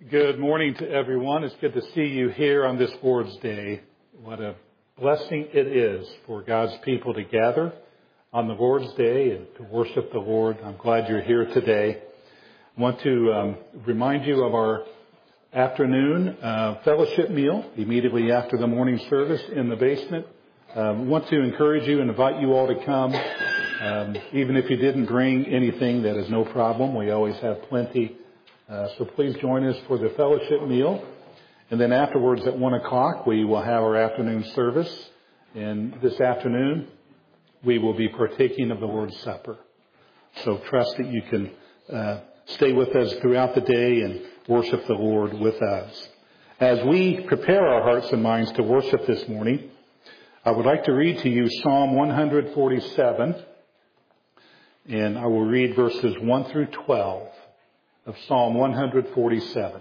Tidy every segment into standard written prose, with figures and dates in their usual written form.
Good morning to everyone. It's good to see you here on this Lord's Day. What a blessing it is for God's people to gather on the Lord's Day and to worship the Lord. I'm glad you're here today. I want to remind you of our afternoon fellowship meal immediately after the morning service in the basement. I want to encourage you and invite you all to come. Even if you didn't bring anything, that is no problem. We always have plenty. So please join us for the fellowship meal. And then afterwards at 1 o'clock, we will have our afternoon service. And this afternoon, we will be partaking of the Lord's Supper. So trust that you can stay with us throughout the day and worship the Lord with us. As we prepare our hearts and minds to worship this morning, I would like to read to you Psalm 147. And I will read verses 1 through 12. Of Psalm 147.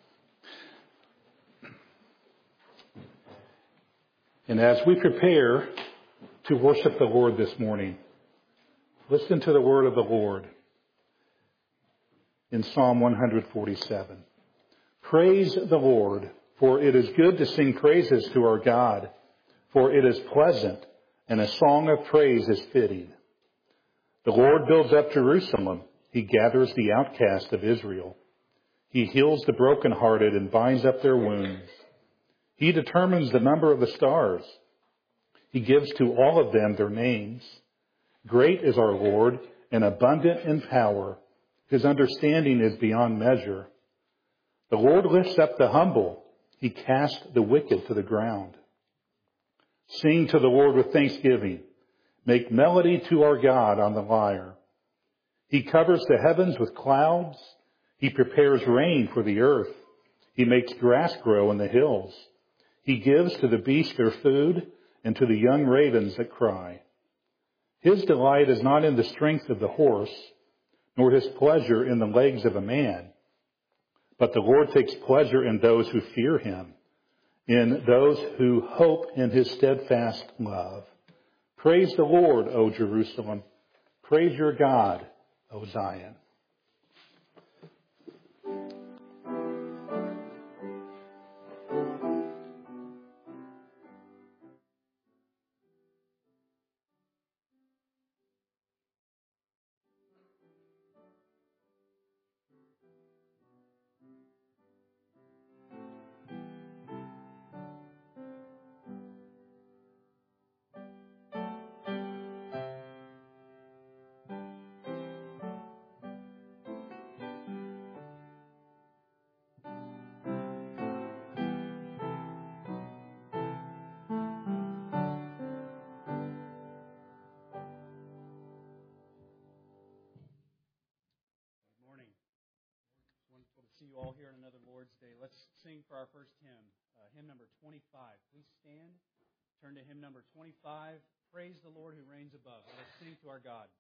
And as we prepare to worship the Lord this morning, listen to the word of the Lord in Psalm 147. Praise the Lord, for it is good to sing praises to our God, for it is pleasant, and a song of praise is fitting. The Lord builds up Jerusalem. He gathers the outcast of Israel. He heals the brokenhearted and binds up their wounds. He determines the number of the stars. He gives to all of them their names. Great is our Lord and abundant in power. His understanding is beyond measure. The Lord lifts up the humble. He casts the wicked to the ground. Sing to the Lord with thanksgiving. Make melody to our God on the lyre. He covers the heavens with clouds. He prepares rain for the earth. He makes grass grow in the hills. He gives to the beasts their food and to the young ravens that cry. His delight is not in the strength of the horse, nor his pleasure in the legs of a man. But the Lord takes pleasure in those who fear him, in those who hope in his steadfast love. Praise the Lord, O Jerusalem. Praise your God, O Zion. See you all here on another Lord's Day. Let's sing for our first hymn, hymn number 25. Please stand, turn to hymn number 25. Praise the Lord who reigns above. Let's sing to our God.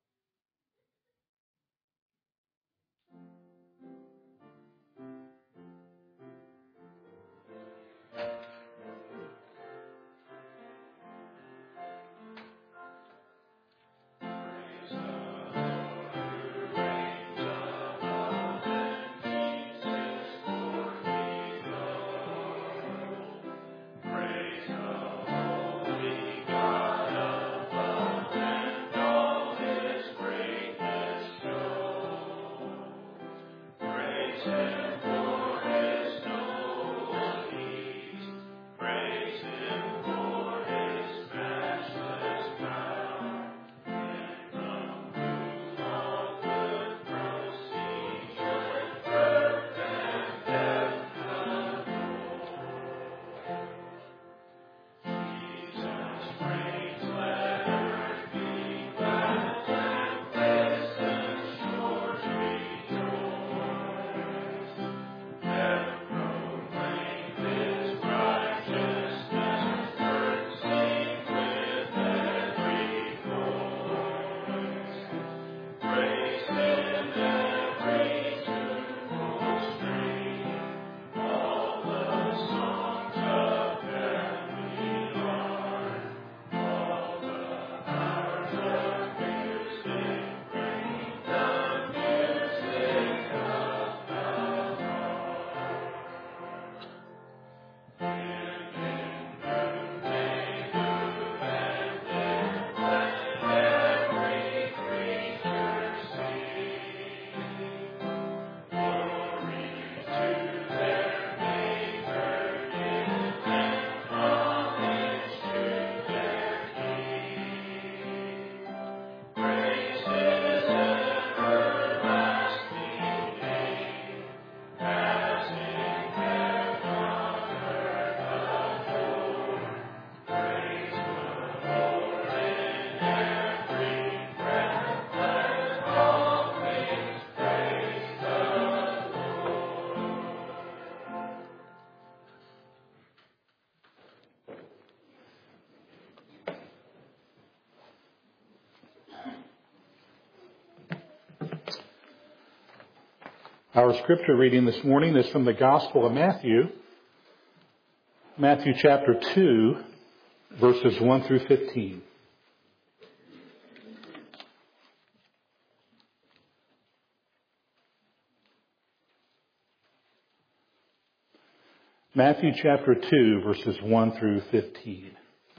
Our scripture reading this morning is from the Gospel of Matthew, Matthew chapter 2, verses 1 through 15. Matthew chapter 2, verses 1 through 15.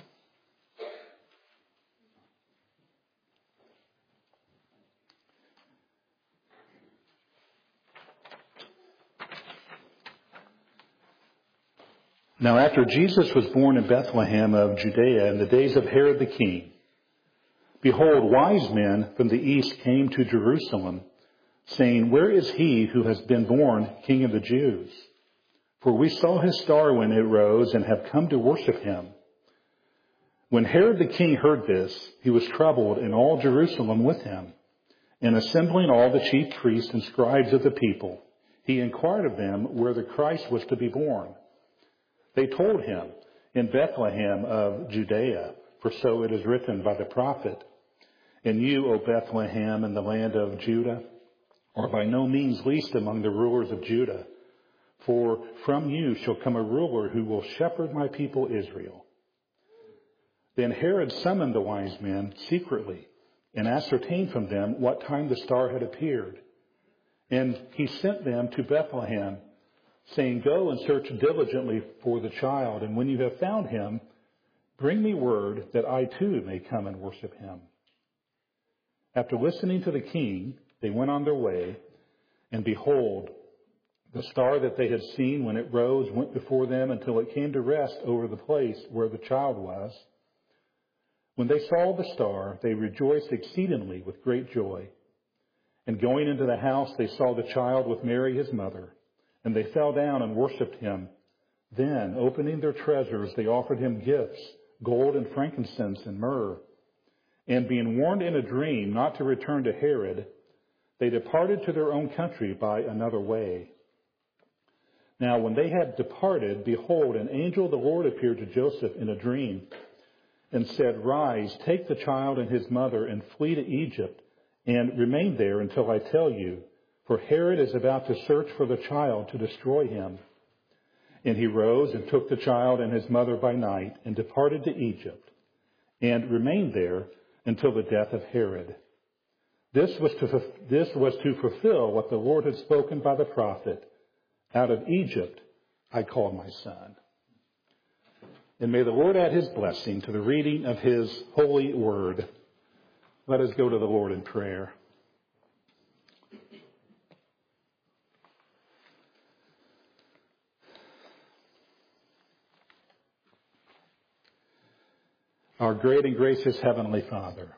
Now after Jesus was born in Bethlehem of Judea in the days of Herod the king, behold, wise men from the east came to Jerusalem, saying, Where is he who has been born King of the Jews? For we saw his star when it rose and have come to worship him. When Herod the king heard this, he was troubled, and all Jerusalem with him. And assembling all the chief priests and scribes of the people, he inquired of them where the Christ was to be born. They told him, In Bethlehem of Judea, for so it is written by the prophet, And you, O Bethlehem, in the land of Judah, are by no means least among the rulers of Judah. For from you shall come a ruler who will shepherd my people Israel. Then Herod summoned the wise men secretly and ascertained from them what time the star had appeared. And he sent them to Bethlehem, saying, Go and search diligently for the child, and when you have found him, bring me word that I too may come and worship him. After listening to the king, they went on their way, and behold, the star that they had seen when it rose went before them until it came to rest over the place where the child was. When they saw the star, they rejoiced exceedingly with great joy. And going into the house, they saw the child with Mary his mother, and they fell down and worshipped him. Then, opening their treasures, they offered him gifts, gold and frankincense and myrrh. And being warned in a dream not to return to Herod, they departed to their own country by another way. Now, when they had departed, behold, an angel of the Lord appeared to Joseph in a dream and said, Rise, take the child and his mother and flee to Egypt and remain there until I tell you. For Herod is about to search for the child to destroy him. And he rose and took the child and his mother by night and departed to Egypt and remained there until the death of Herod. This was to fulfill what the Lord had spoken by the prophet. Out of Egypt I called my son. And may the Lord add his blessing to the reading of his holy word. Let us go to the Lord in prayer. Our great and gracious Heavenly Father,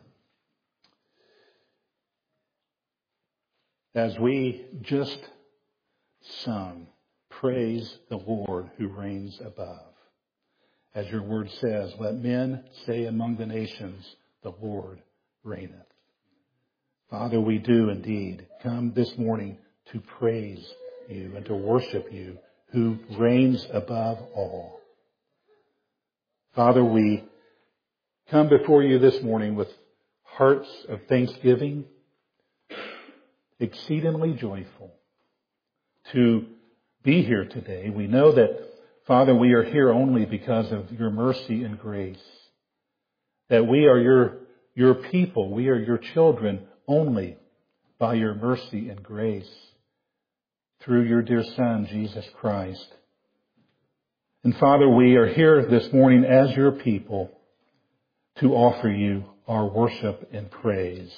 as we just sung, praise the Lord who reigns above. As your word says, let men say among the nations, the Lord reigneth. Father, we do indeed come this morning to praise you and to worship you who reigns above all. Father, we come before you this morning with hearts of thanksgiving, exceedingly joyful to be here today. We know that, Father, we are here only because of your mercy and grace, that we are your people, we are your children only by your mercy and grace through your dear Son, Jesus Christ. And Father, we are here this morning as your people to offer you our worship and praise.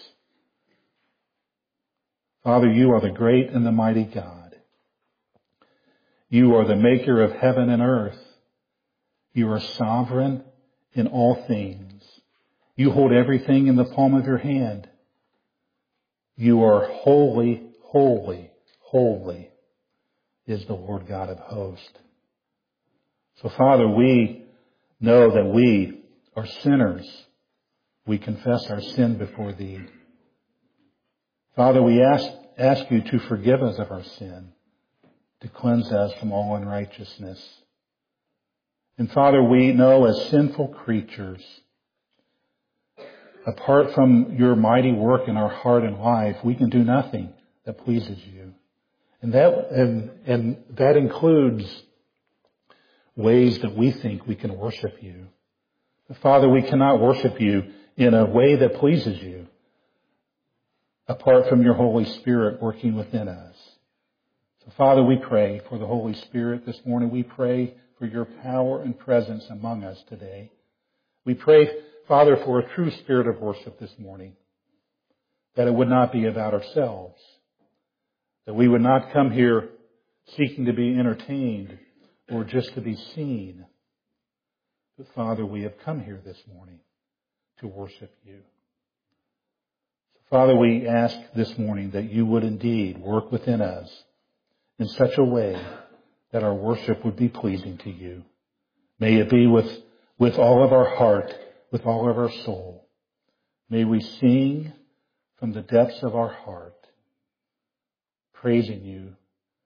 Father, you are the great and the mighty God. You are the maker of heaven and earth. You are sovereign in all things. You hold everything in the palm of your hand. You are holy, holy, holy is the Lord God of hosts. So, Father, we know that we are sinners. We confess our sin before thee. Father, we ask you to forgive us of our sin, to cleanse us from all unrighteousness. And Father, we know as sinful creatures, apart from your mighty work in our heart and life, we can do nothing that pleases you. And that includes ways that we think we can worship you. But Father, we cannot worship you in a way that pleases you apart from your Holy Spirit working within us. So Father, we pray for the Holy Spirit this morning. We pray for your power and presence among us today. We pray, Father, for a true spirit of worship this morning, that it would not be about ourselves, that we would not come here seeking to be entertained or just to be seen. But Father, we have come here this morning to worship you. So Father, we ask this morning that you would indeed work within us in such a way that our worship would be pleasing to you. May it be with all of our heart, with all of our soul. May we sing from the depths of our heart, praising you.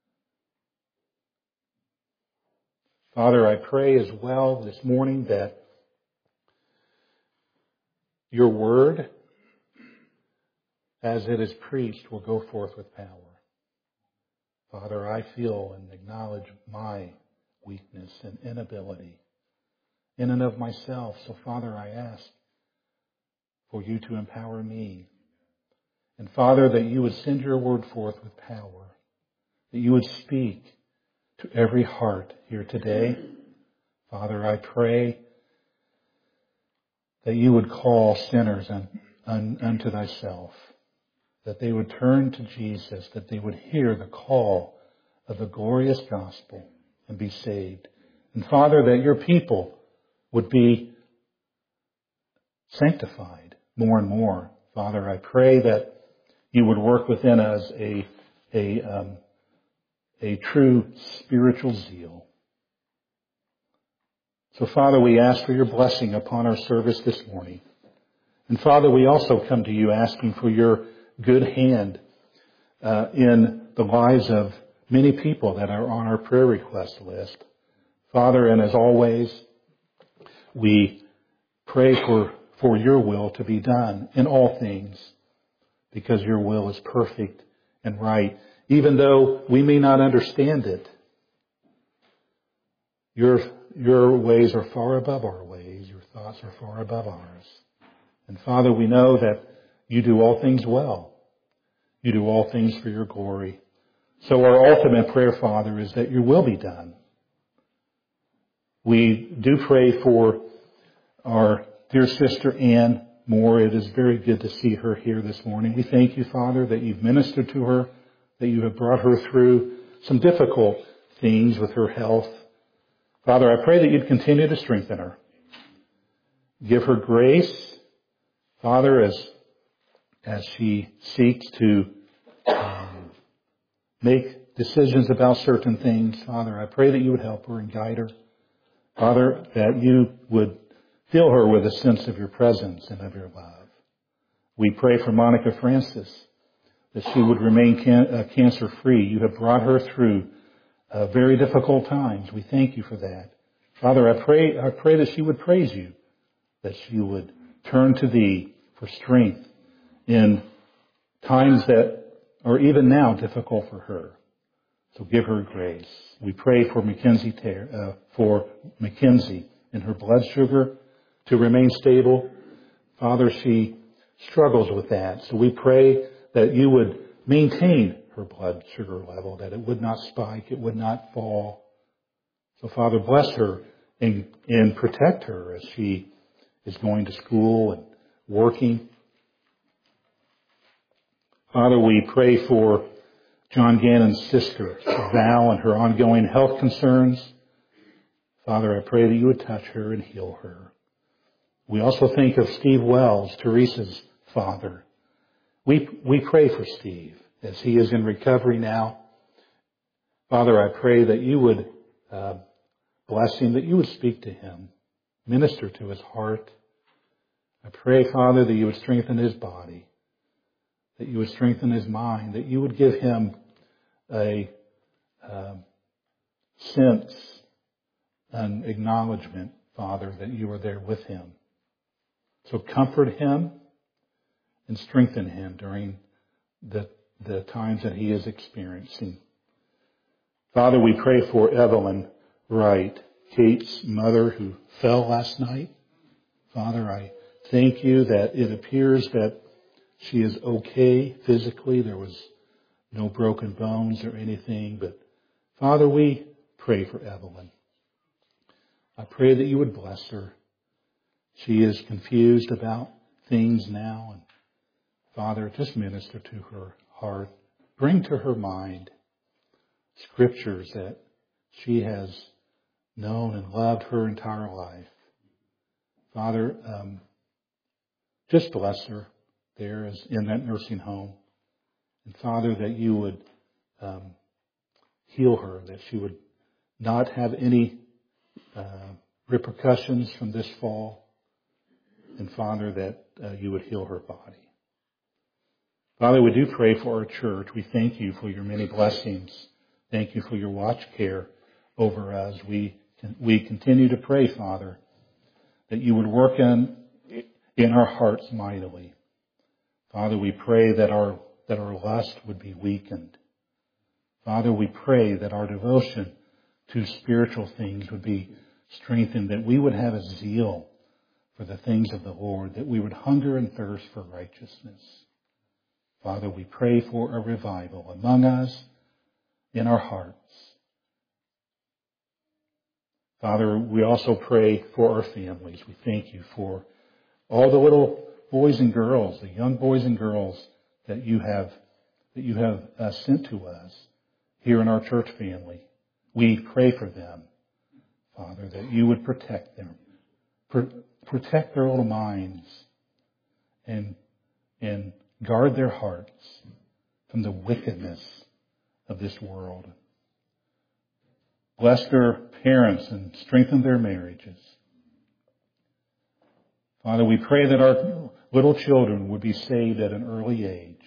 Father, I pray as well this morning that your word, as it is preached, will go forth with power. Father, I feel and acknowledge my weakness and inability in and of myself. So, Father, I ask for you to empower me. And, Father, that you would send your word forth with power, that you would speak to every heart here today. Father, I pray that you would call sinners unto thyself, that they would turn to Jesus, that they would hear the call of the glorious gospel and be saved. And Father, that your people would be sanctified more and more. Father, I pray that you would work within us a true spiritual zeal. So, Father, we ask for your blessing upon our service this morning. And, Father, we also come to you asking for your good hand in the lives of many people that are on our prayer request list. Father, and as always, we pray for your will to be done in all things, because your will is perfect and right. Even though we may not understand it, your ways are far above our ways. Your thoughts are far above ours. And Father, we know that you do all things well. You do all things for your glory. So our ultimate prayer, Father, is that your will be done. We do pray for our dear sister Ann Moore. It is very good to see her here this morning. We thank you, Father, that you've ministered to her, that you have brought her through some difficult things with her health. Father, I pray that you'd continue to strengthen her. Give her grace, Father, as she seeks to make decisions about certain things. Father, I pray that you would help her and guide her. Father, that you would fill her with a sense of your presence and of your love. We pray for Monica Francis, that she would remain cancer-free. You have brought her through very difficult times. We thank you for that. Father, I pray that she would praise you, that she would turn to thee for strength in times that are even now difficult for her. So give her grace. We pray for Mackenzie and her blood sugar to remain stable. Father, she struggles with that. So we pray that you would maintain her blood sugar level, that it would not spike, it would not fall. So Father, bless her and protect her as she is going to school and working. Father, we pray for John Gannon's sister, Val, and her ongoing health concerns. Father, I pray that you would touch her and heal her. We also think of Steve Wells, Teresa's father. We pray for Steve as he is in recovery now. Father, I pray that you would bless him, that you would speak to him, minister to his heart. I pray, Father, that you would strengthen his body, that you would strengthen his mind, that you would give him a sense, an acknowledgement, Father, that you are there with him. So comfort him and strengthen him during the times that he is experiencing Father, we pray for Evelyn Wright, Kate's mother who fell last night. Father, I thank you that it appears that she is okay physically. There was no broken bones or anything. But Father, we pray for Evelyn. I pray that you would bless her. She is confused about things now. And Father, just minister to her heart. Bring to her mind scriptures that she has known and loved her entire life. Father, just bless her there as in that nursing home. And Father, that you would heal her, that she would not have any repercussions from this fall. And Father, that you would heal her body. Father, we do pray for our church. We thank you for your many blessings. Thank you for your watch care over us. We continue to pray, Father, that you would work in our hearts mightily. Father, we pray that our lust would be weakened. Father, we pray that our devotion to spiritual things would be strengthened, that we would have a zeal for the things of the Lord, that we would hunger and thirst for righteousness. Father, we pray for a revival among us, in our hearts. Father, we also pray for our families. We thank you for all the little boys and girls, the young boys and girls that you have sent to us here in our church family. We pray for them, Father, that you would protect them, protect their little minds, and guard their hearts from the wickedness of this world. Bless their parents and strengthen their marriages. Father, we pray that our little children would be saved at an early age.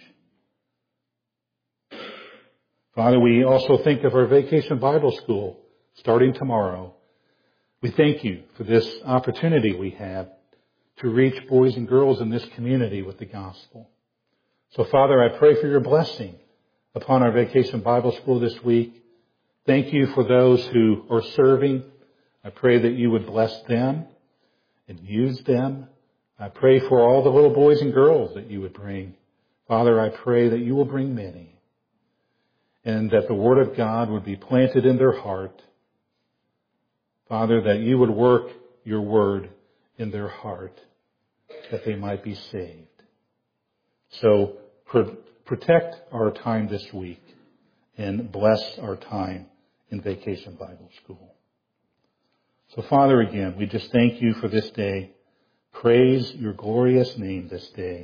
Father, we also think of our Vacation Bible School starting tomorrow. We thank you for this opportunity we have to reach boys and girls in this community with the gospel. So, Father, I pray for your blessing upon our Vacation Bible School this week. Thank you for those who are serving. I pray that you would bless them and use them. I pray for all the little boys and girls that you would bring. Father, I pray that you will bring many, and that the Word of God would be planted in their heart. Father, that you would work your Word in their heart, that they might be saved. So protect our time this week and bless our time in Vacation Bible School. So, Father, again, we just thank you for this day. Praise your glorious name this day.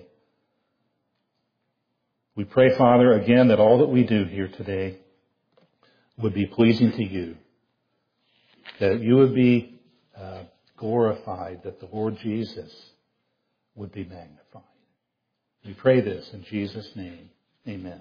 We pray, Father, again, that all that we do here today would be pleasing to you, that you would be glorified, that the Lord Jesus would be magnified. We pray this in Jesus' name. Amen.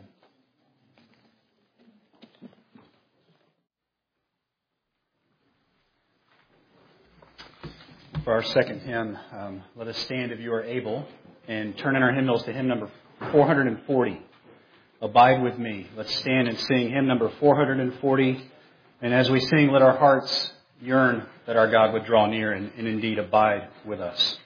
For our second hymn, let us stand if you are able and turn in our hymnals to hymn number 440. Abide with me. Let's stand and sing hymn number 440. And as we sing, let our hearts yearn that our God would draw near and indeed abide with us.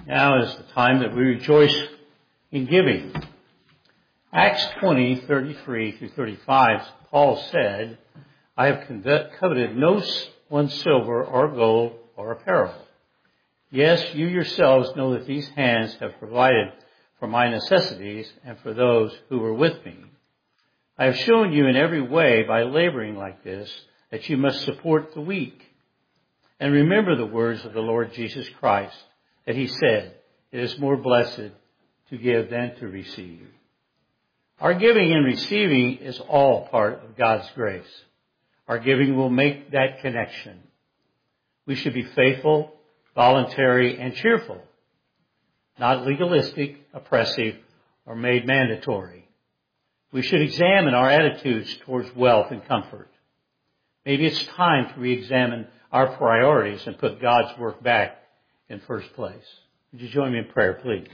Now is the time that we rejoice in giving. Acts 20:33 through 35, Paul said, I have coveted no one's silver or gold or apparel. Yes, you yourselves know that these hands have provided for my necessities and for those who were with me. I have shown you in every way by laboring like this that you must support the weak. And remember the words of the Lord Jesus Christ, that he said, it is more blessed to give than to receive. Our giving and receiving is all part of God's grace. Our giving will make that connection. We should be faithful, voluntary, and cheerful, not legalistic, oppressive, or made mandatory. We should examine our attitudes towards wealth and comfort. Maybe it's time to re-examine our priorities and put God's work back in first place. Would you join me in prayer, please?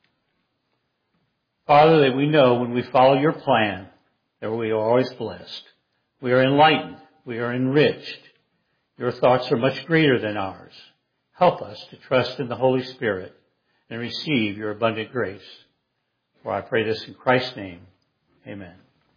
Father, that we know when we follow your plan that we are always blessed. We are enlightened. We are enriched. Your thoughts are much greater than ours. Help us to trust in the Holy Spirit and receive your abundant grace. For I pray this in Christ's name. Amen.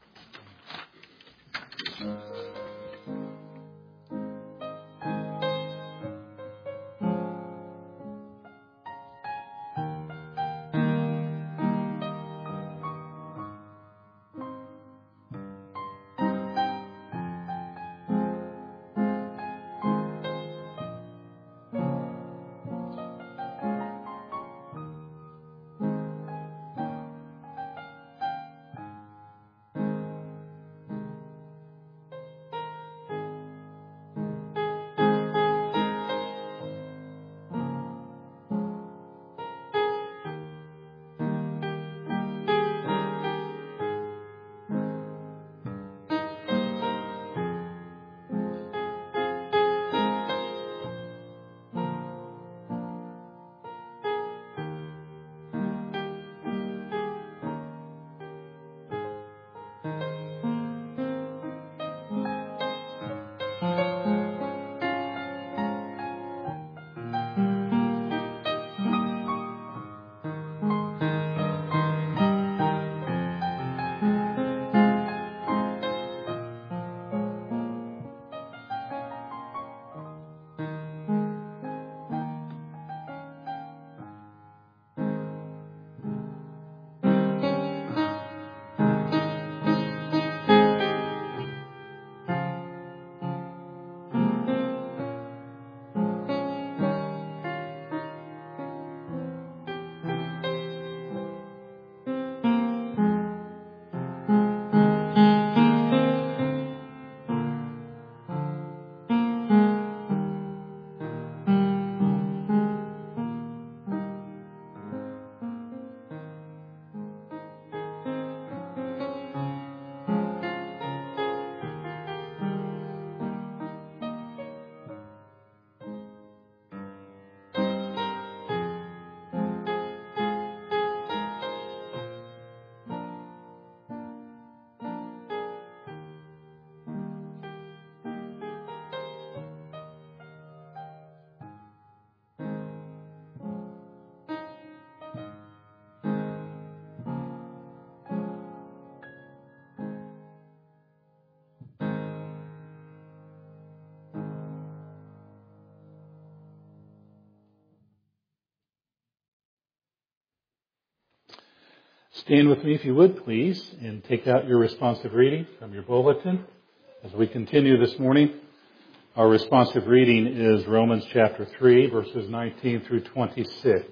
Stand with me if you would, please, and take out your responsive reading from your bulletin. As we continue this morning, our responsive reading is Romans chapter 3, verses 19 through 26.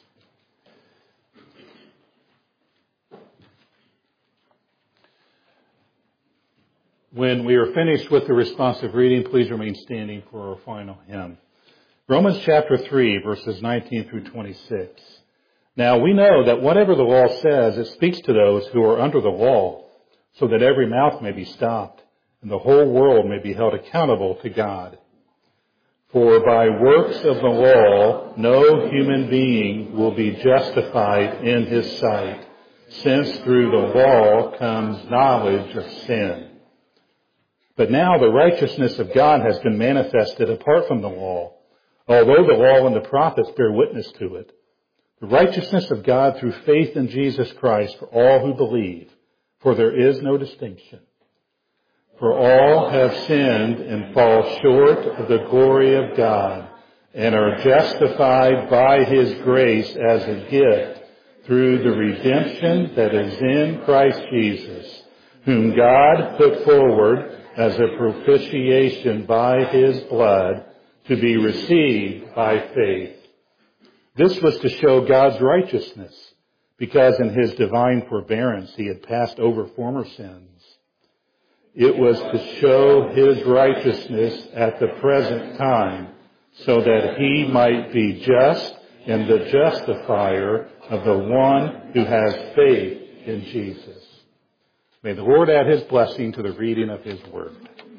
When we are finished with the responsive reading, please remain standing for our final hymn. Romans chapter 3, verses 19 through 26. Now we know that whatever the law says, it speaks to those who are under the law, so that every mouth may be stopped, and the whole world may be held accountable to God. For by works of the law, no human being will be justified in his sight, since through the law comes knowledge of sin. But now the righteousness of God has been manifested apart from the law, although the law and the prophets bear witness to it. the righteousness of God through faith in Jesus Christ for all who believe, for there is no distinction. For all have sinned and fall short of the glory of God, and are justified by His grace as a gift through the redemption that is in Christ Jesus, whom God put forward as a propitiation by His blood to be received by faith. This was to show God's righteousness, because in His divine forbearance He had passed over former sins. It was to show His righteousness at the present time, so that He might be just and the justifier of the one who has faith in Jesus. May the Lord add His blessing to the reading of His word.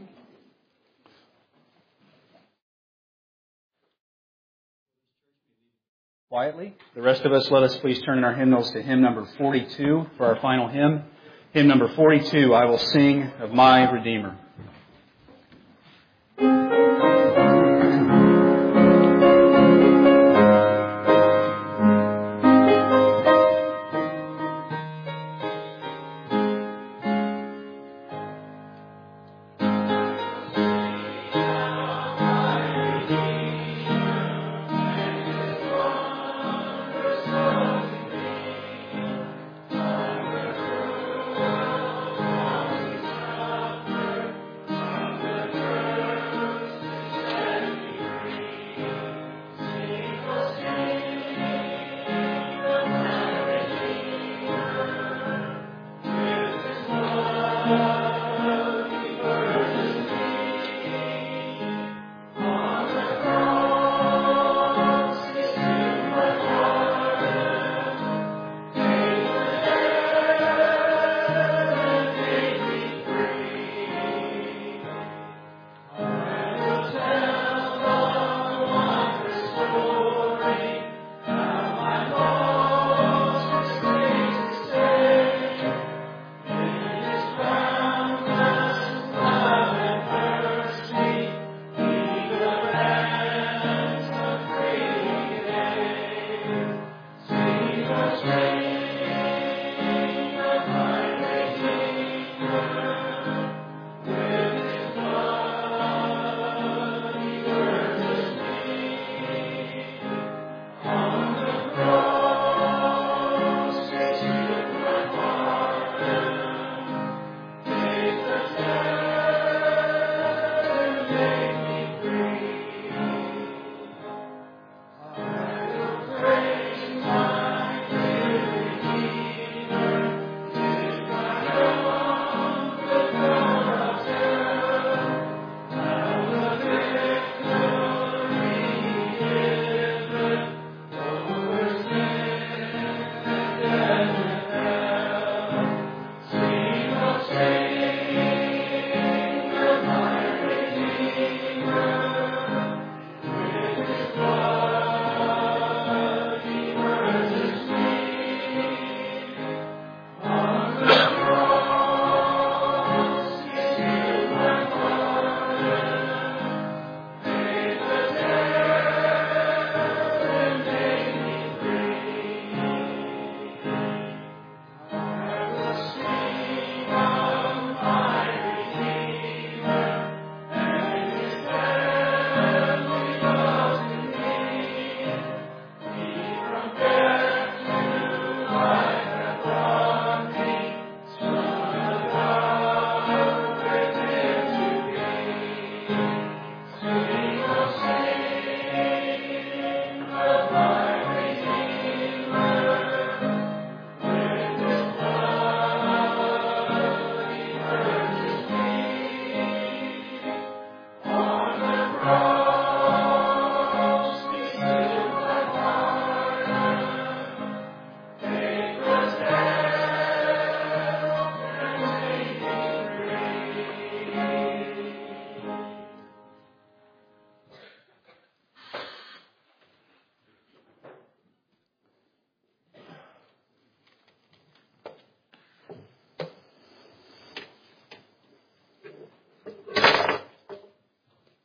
Quietly. The rest of us, let us please turn in our hymnals to hymn number 42 for our final hymn. Hymn number 42, I Will Sing of My Redeemer.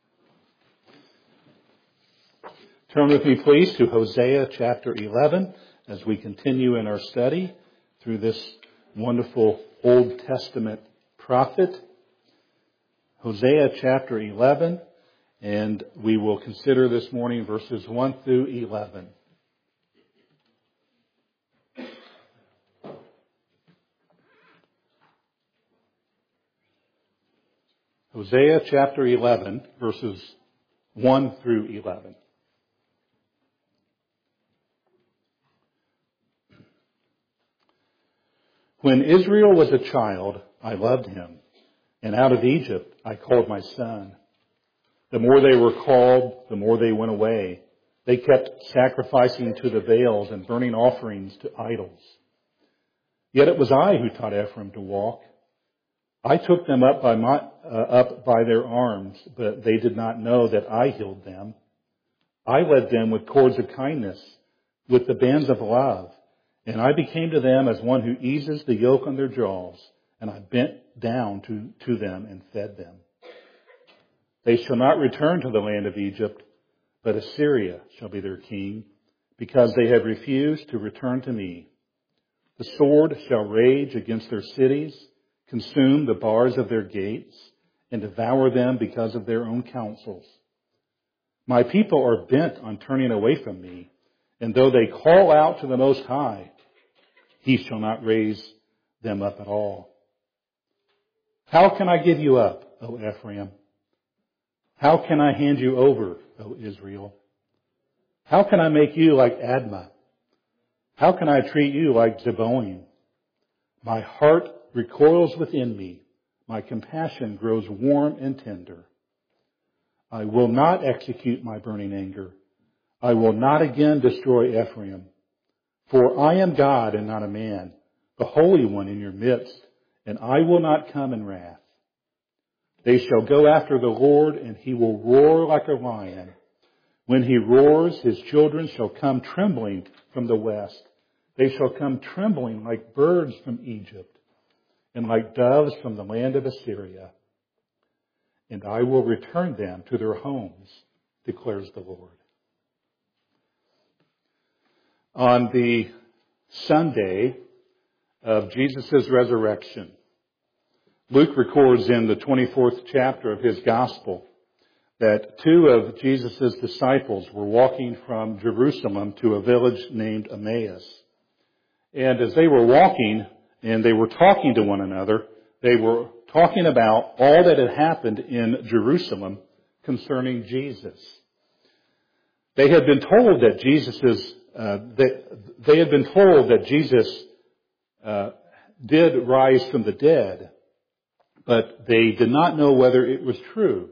Turn with me, please, to Hosea chapter 11 as we continue in our study through this wonderful Old Testament prophet, Hosea chapter 11, and we will consider this morning verses 1 through 11. Hosea chapter 11, verses 1 through 11. When Israel was a child, I loved him, and out of Egypt I called my son. The more they were called, the more they went away. They kept sacrificing to the Baals and burning offerings to idols. Yet it was I who taught Ephraim to walk. I took them up by their arms, but they did not know that I healed them. I led them with cords of kindness, with the bands of love, and I became to them as one who eases the yoke on their jaws, and I bent down to them and fed them. They shall not return to the land of Egypt, but Assyria shall be their king, because they have refused to return to me. The sword shall rage against their cities, consume the bars of their gates, and devour them because of their own counsels. My people are bent on turning away from me, and though they call out to the Most High, he shall not raise them up at all. How can I give you up, O Ephraim? How can I hand you over, O Israel? How can I make you like Admah? How can I treat you like Zeboim? My heart recoils within me. My compassion grows warm and tender. I will not execute my burning anger. I will not again destroy Ephraim. For I am God and not a man, the Holy One in your midst, and I will not come in wrath. They shall go after the Lord, and he will roar like a lion. When he roars, his children shall come trembling from the west. They shall come trembling like birds from Egypt, and like doves from the land of Assyria. And I will return them to their homes, declares the Lord. On the Sunday of Jesus' resurrection, Luke records in the 24th chapter of his gospel that two of Jesus' disciples were walking from Jerusalem to a village named Emmaus. And as they were walking and they were talking to one another, they were talking about all that had happened in Jerusalem concerning Jesus. They had been told that Jesus did rise from the dead, but they did not know whether it was true.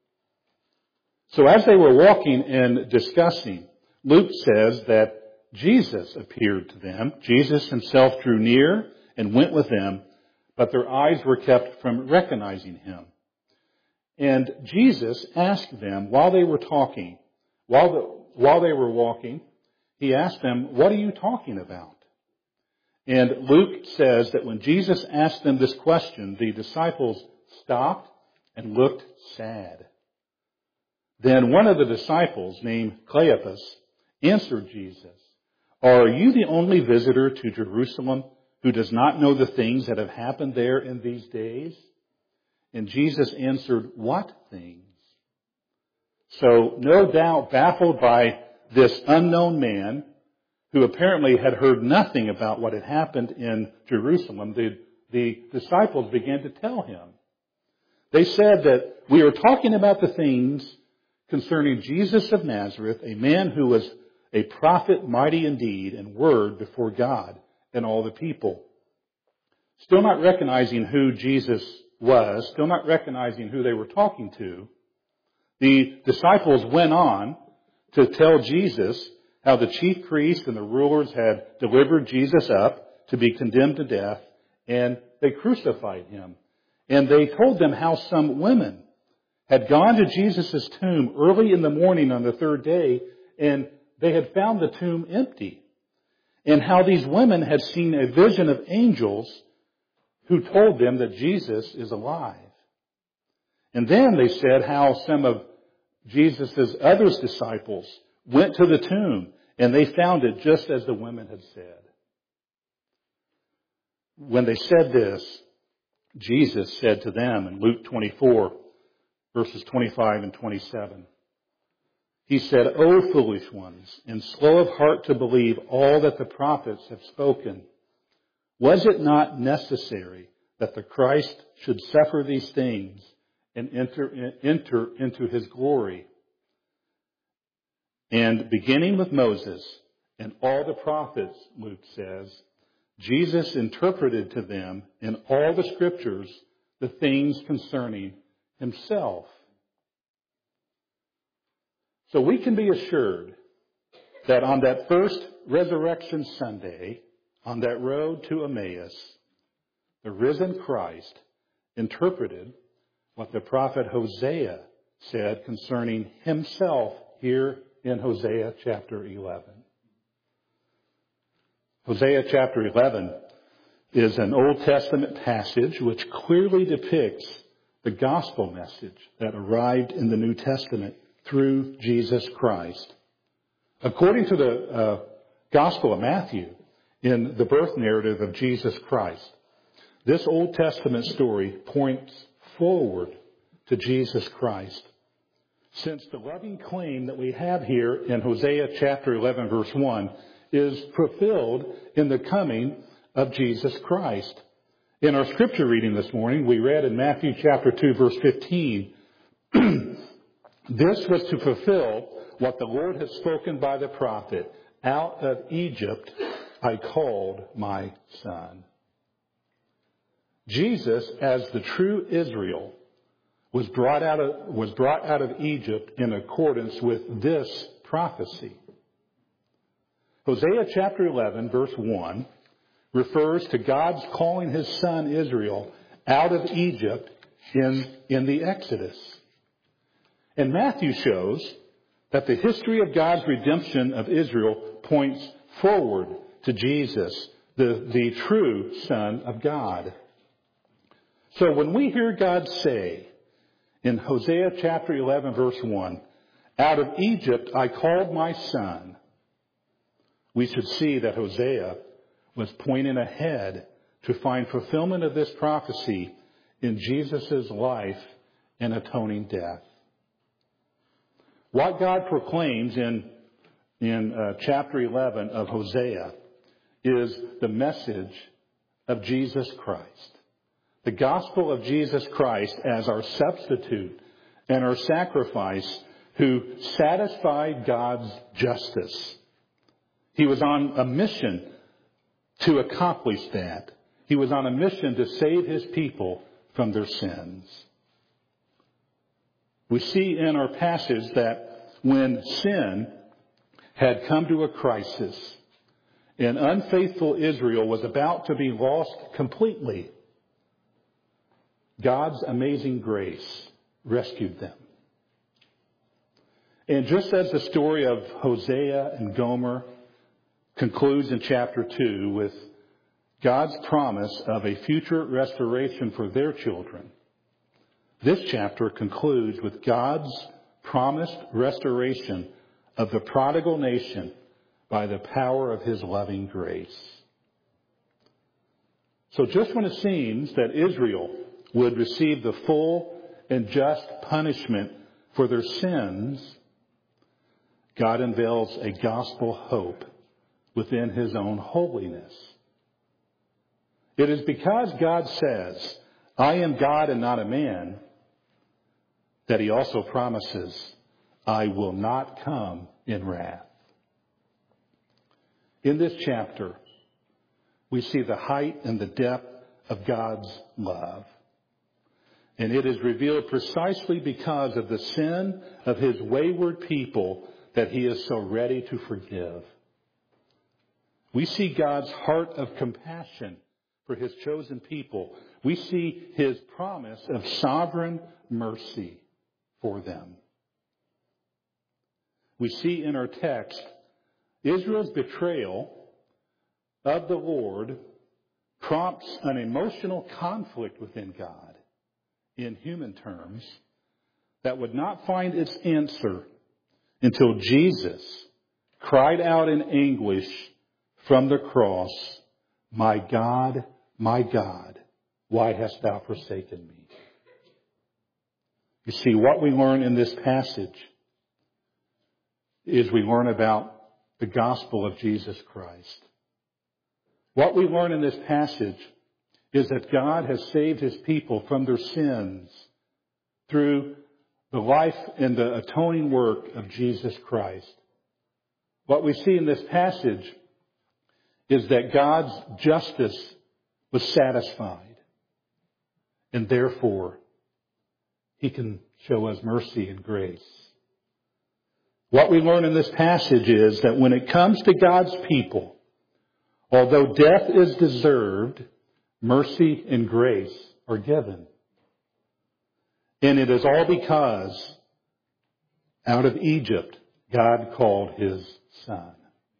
So as they were walking and discussing, Luke says that Jesus appeared to them. Jesus himself drew near and went with them, but their eyes were kept from recognizing him. And Jesus asked them while they were talking, while they were walking, he asked them, "What are you talking about?" And Luke says that when Jesus asked them this question, the disciples stopped and looked sad. Then one of the disciples, named Cleopas, answered Jesus, "Are you the only visitor to Jerusalem who does not know the things that have happened there in these days?" And Jesus answered, "What things?" So, no doubt baffled by this unknown man, who apparently had heard nothing about what had happened in Jerusalem, the disciples began to tell him. They said that we are talking about the things concerning Jesus of Nazareth, a man who was a prophet, mighty in deed and word before God and all the people. Still not recognizing who Jesus was, still not recognizing who they were talking to, the disciples went on to tell Jesus how the chief priests and the rulers had delivered Jesus up to be condemned to death, and they crucified him. And they told them how some women had gone to Jesus' tomb early in the morning on the third day, and they had found the tomb empty. And how these women had seen a vision of angels who told them that Jesus is alive. And then they said how some of Jesus' other disciples went to the tomb And they found it just as the women had said. When they said this, Jesus said to them in Luke 24, verses 25 and 27, He said, O foolish ones, and slow of heart to believe all that the prophets have spoken. Was it not necessary that the Christ should suffer these things and enter into His glory? And beginning with Moses and all the prophets, Luke says, Jesus interpreted to them in all the Scriptures the things concerning Himself. So we can be assured that on that first Resurrection Sunday, on that road to Emmaus, the risen Christ interpreted what the prophet Hosea said concerning Himself here in Hosea chapter 11. Hosea chapter 11 is an Old Testament passage which clearly depicts the gospel message that arrived in the New Testament through Jesus Christ. According to the Gospel of Matthew, in the birth narrative of Jesus Christ, this Old Testament story points forward to Jesus Christ. Since the loving claim that we have here in Hosea chapter 11 verse 1 is fulfilled in the coming of Jesus Christ. In our scripture reading this morning, we read in Matthew chapter 2 verse 15, this was to fulfill what the Lord had spoken by the prophet, out of Egypt I called my son. Jesus, as the true Israel, was brought out of Egypt in accordance with this prophecy. Hosea chapter 11 verse 1 refers to God's calling His son Israel out of Egypt in the Exodus. And Matthew shows that the history of God's redemption of Israel points forward to Jesus, the true Son of God. So when we hear God say in Hosea chapter 11 verse 1, out of Egypt I called my son, we should see that Hosea was pointing ahead to find fulfillment of this prophecy in Jesus' life and atoning death. What God proclaims in chapter 11 of Hosea is the message of Jesus Christ. The gospel of Jesus Christ as our substitute and our sacrifice who satisfied God's justice. He was on a mission to accomplish that. He was on a mission to save His people from their sins. We see in our passage that when sin had come to a crisis and unfaithful Israel was about to be lost completely, God's amazing grace rescued them. And just as the story of Hosea and Gomer concludes in chapter 2 with God's promise of a future restoration for their children, this chapter concludes with God's promised restoration of the prodigal nation by the power of His loving grace. So just when it seems that Israel would receive the full and just punishment for their sins, God unveils a gospel hope within His own holiness. It is because God says, I am God and not a man, that He also promises, I will not come in wrath. In this chapter, we see the height and the depth of God's love. And it is revealed precisely because of the sin of His wayward people that He is so ready to forgive. We see God's heart of compassion for His chosen people. We see His promise of sovereign mercy for them. We see in our text Israel's betrayal of the Lord prompts an emotional conflict within God in human terms that would not find its answer until Jesus cried out in anguish from the cross, my God, why hast thou forsaken me? You see, what we learn in this passage is we learn about the gospel of Jesus Christ. What we learn in this passage is that God has saved His people from their sins through the life and the atoning work of Jesus Christ. What we see in this passage is that God's justice was satisfied, and therefore He can show us mercy and grace. What we learn in this passage is that when it comes to God's people, although death is deserved, mercy and grace are given. And it is all because out of Egypt, God called His Son.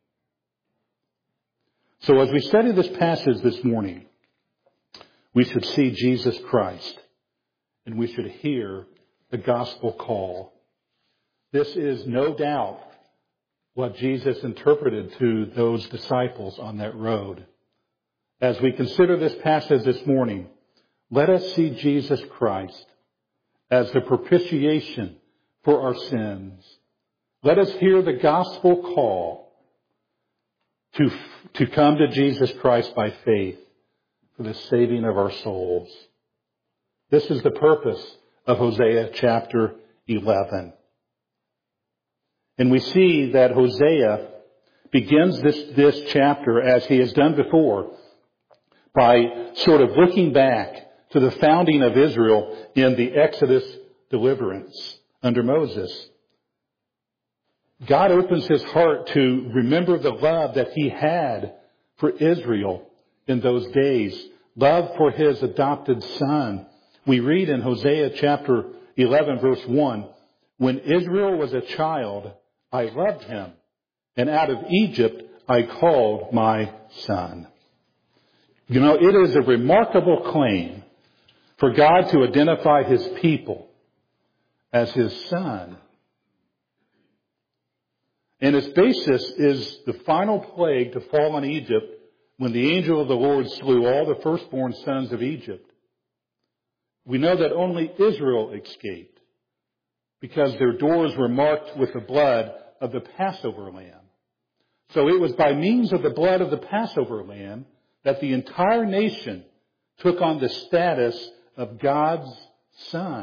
So as we study this passage this morning, we should see Jesus Christ, and we should hear the gospel call. This is no doubt what Jesus interpreted to those disciples on that road. As we consider this passage this morning, let us see Jesus Christ as the propitiation for our sins. Let us hear the gospel call to come to Jesus Christ by faith for the saving of our souls. This is the purpose of Hosea chapter 11. And we see that Hosea begins this chapter, as he has done before, by sort of looking back to the founding of Israel in the Exodus deliverance under Moses. God opens His heart to remember the love that He had for Israel in those days, love for His adopted Son. We read in Hosea chapter 11 verse 1, when Israel was a child, I loved him, and out of Egypt I called my son. You know, it is a remarkable claim for God to identify His people as His Son. And its basis is the final plague to fall on Egypt when the angel of the Lord slew all the firstborn sons of Egypt. We know that only Israel escaped because their doors were marked with the blood of the Passover lamb. So it was by means of the blood of the Passover lamb that the entire nation took on the status of God's son.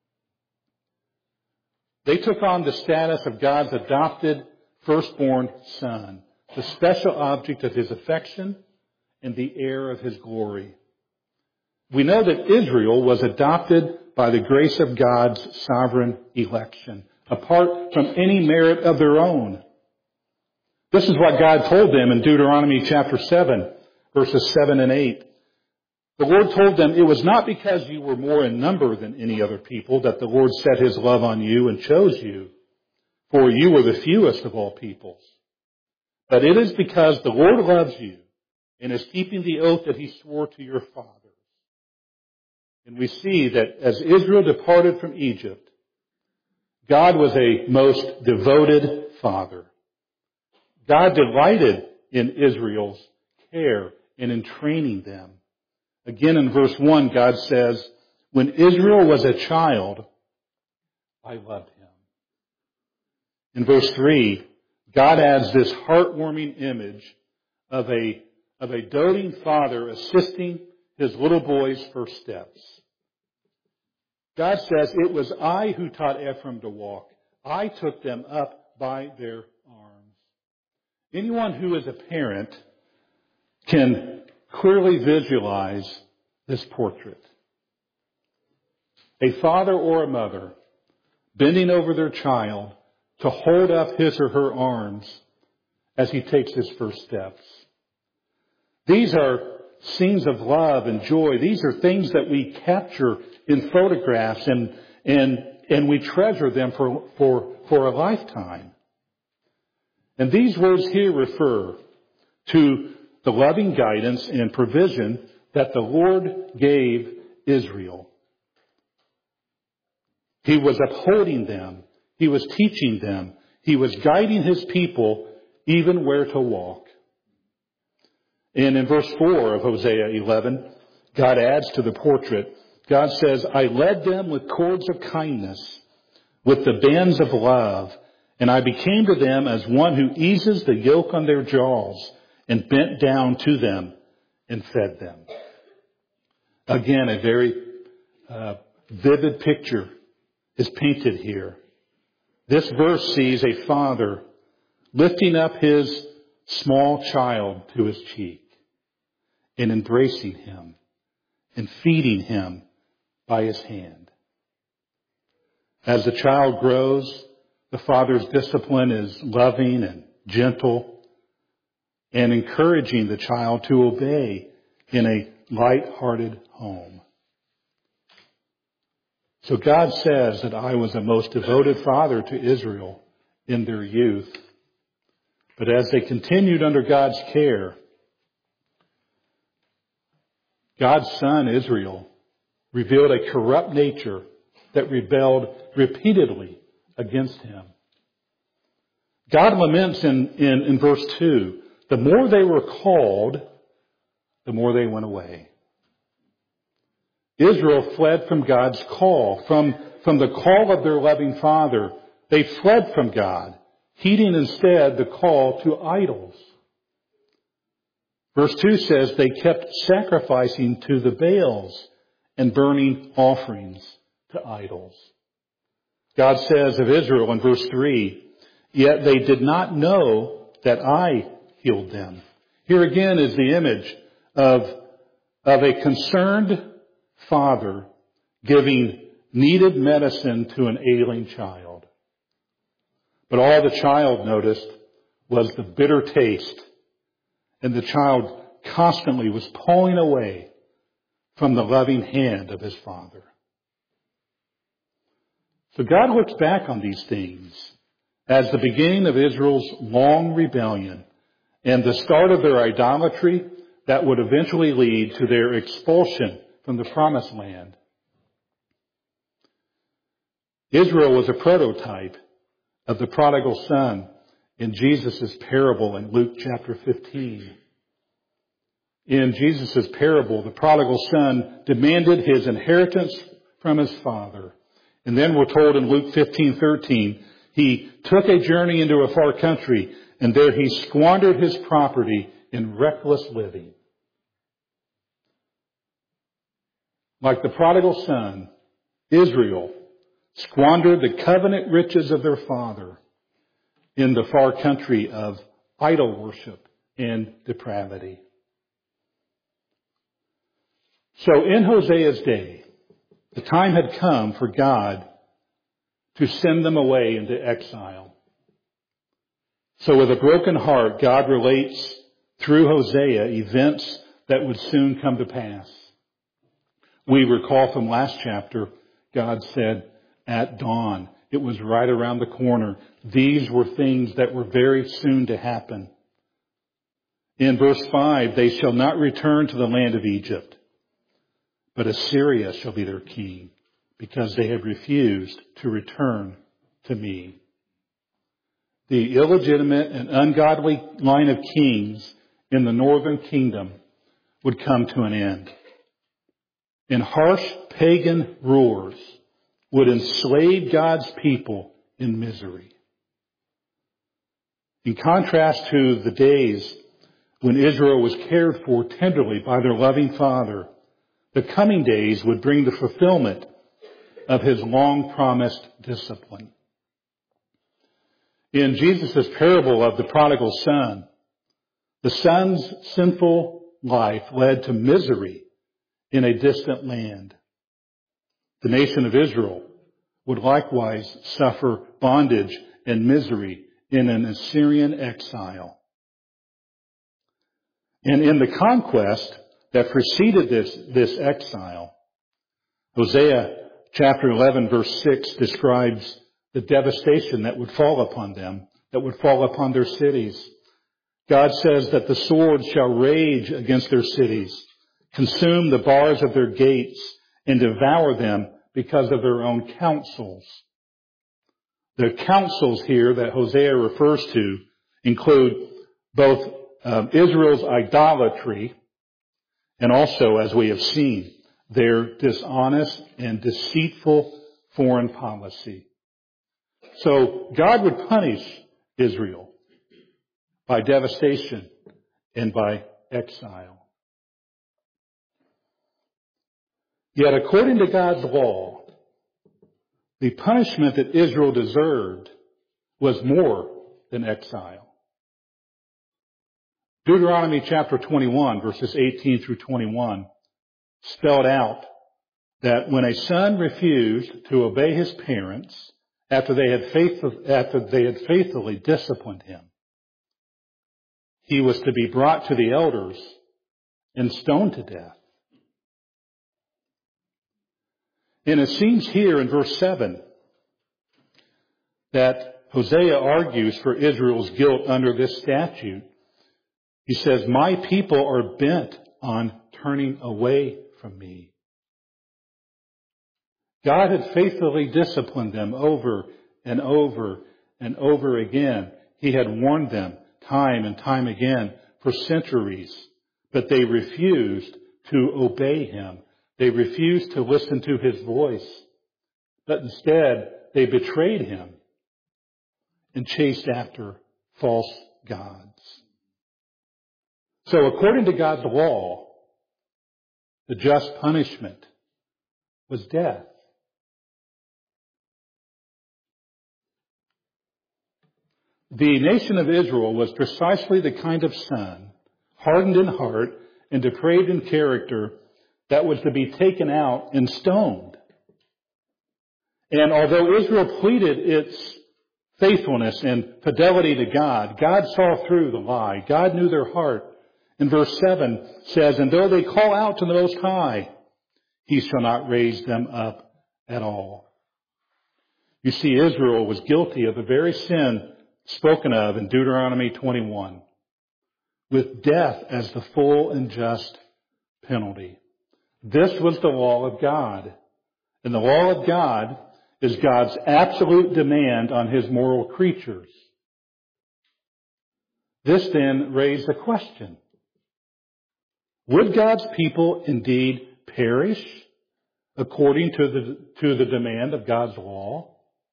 They took on the status of God's adopted firstborn son, the special object of His affection and the heir of His glory. We know that Israel was adopted by the grace of God's sovereign election, apart from any merit of their own. This is what God told them in Deuteronomy chapter 7, verses 7 and 8. The Lord told them, it was not because you were more in number than any other people that the Lord set His love on you and chose you, for you were the fewest of all peoples. But it is because the Lord loves you and is keeping the oath that He swore to your fathers. And we see that as Israel departed from Egypt, God was a most devoted Father. God delighted in Israel's care and in training them. Again, in verse 1, God says, when Israel was a child, I loved him. In verse 3, God adds this heartwarming image of a doting father assisting his little boy's first steps. God says, it was I who taught Ephraim to walk. I took them up by their arms. Anyone who is a parent can clearly visualize this portrait. A father or a mother bending over their child to hold up his or her arms as he takes his first steps. These are scenes of love and joy. These are things that we capture in photographs and we treasure them for a lifetime. And these words here refer to the loving guidance and provision that the Lord gave Israel. He was upholding them. He was teaching them. He was guiding His people even where to walk. And in verse 4 of Hosea 11, God adds to the portrait. God says, I led them with cords of kindness, with the bands of love, and I became to them as one who eases the yoke on their jaws and bent down to them and fed them. Again, a very vivid picture is painted here. This verse sees a father lifting up his small child to his cheek and embracing him and feeding him by his hand. As the child grows, the father's discipline is loving and gentle and encouraging the child to obey in a light-hearted home. So God says that I was a most devoted father to Israel in their youth. But as they continued under God's care, God's son, Israel, revealed a corrupt nature that rebelled repeatedly against him. God laments in verse 2, the more they were called, the more they went away. Israel fled from God's call, from the call of their loving Father. They fled from God, heeding instead the call to idols. Verse 2 says they kept sacrificing to the Baals and burning offerings to idols. God says of Israel in verse 3, yet they did not know that I healed them. Here again is the image of a concerned father giving needed medicine to an ailing child. But all the child noticed was the bitter taste, and the child constantly was pulling away from the loving hand of his father. So God looks back on these things as the beginning of Israel's long rebellion and the start of their idolatry that would eventually lead to their expulsion from the promised land. Israel was a prototype of the prodigal son in Jesus' parable in Luke chapter 15. In Jesus' parable, the prodigal son demanded his inheritance from his father. And then we're told in Luke 15:13, he took a journey into a far country, and there he squandered his property in reckless living. Like the prodigal son, Israel squandered the covenant riches of their father in the far country of idol worship and depravity. So in Hosea's day, the time had come for God to send them away into exile. So with a broken heart, God relates through Hosea events that would soon come to pass. We recall from last chapter, God said, at dawn, it was right around the corner. These were things that were very soon to happen. In verse 5, they shall not return to the land of Egypt, but Assyria shall be their king, because they have refused to return to me. The illegitimate and ungodly line of kings in the northern kingdom would come to an end. And harsh pagan rulers would enslave God's people in misery. In contrast to the days when Israel was cared for tenderly by their loving Father, the coming days would bring the fulfillment of his long-promised discipline. In Jesus' parable of the prodigal son, the son's sinful life led to misery in a distant land. The nation of Israel would likewise suffer bondage and misery in an Assyrian exile. And in the conquest that preceded this exile, Hosea chapter 11 verse 6 describes the devastation that would fall upon them, that would fall upon their cities. God says that the sword shall rage against their cities, consume the bars of their gates, and devour them because of their own counsels. The counsels here that Hosea refers to include both Israel's idolatry and also, as we have seen, their dishonest and deceitful foreign policy. So God would punish Israel by devastation and by exile. Yet according to God's law, the punishment that Israel deserved was more than exile. Deuteronomy chapter 21, verses 18 through 21, spelled out that when a son refused to obey his parents after they had faithfully disciplined him, he was to be brought to the elders and stoned to death. And it seems here in verse 7 that Hosea argues for Israel's guilt under this statute. He says, "My people are bent on turning away from me." God had faithfully disciplined them over and over and over again. He had warned them time and time again for centuries, but they refused to obey him. They refused to listen to his voice, but instead they betrayed him and chased after false gods. So according to God's law, the just punishment was death. The nation of Israel was precisely the kind of son, hardened in heart and depraved in character, that was to be taken out and stoned. And although Israel pleaded its faithfulness and fidelity to God, God saw through the lie. God knew their heart. And verse 7 says, "And though they call out to the Most High, he shall not raise them up at all." You see, Israel was guilty of the very sin spoken of in Deuteronomy 21, with death as the full and just penalty. This was the law of God. And the law of God is God's absolute demand on his moral creatures. This then raised a question. Would God's people indeed perish according to the demand of God's law?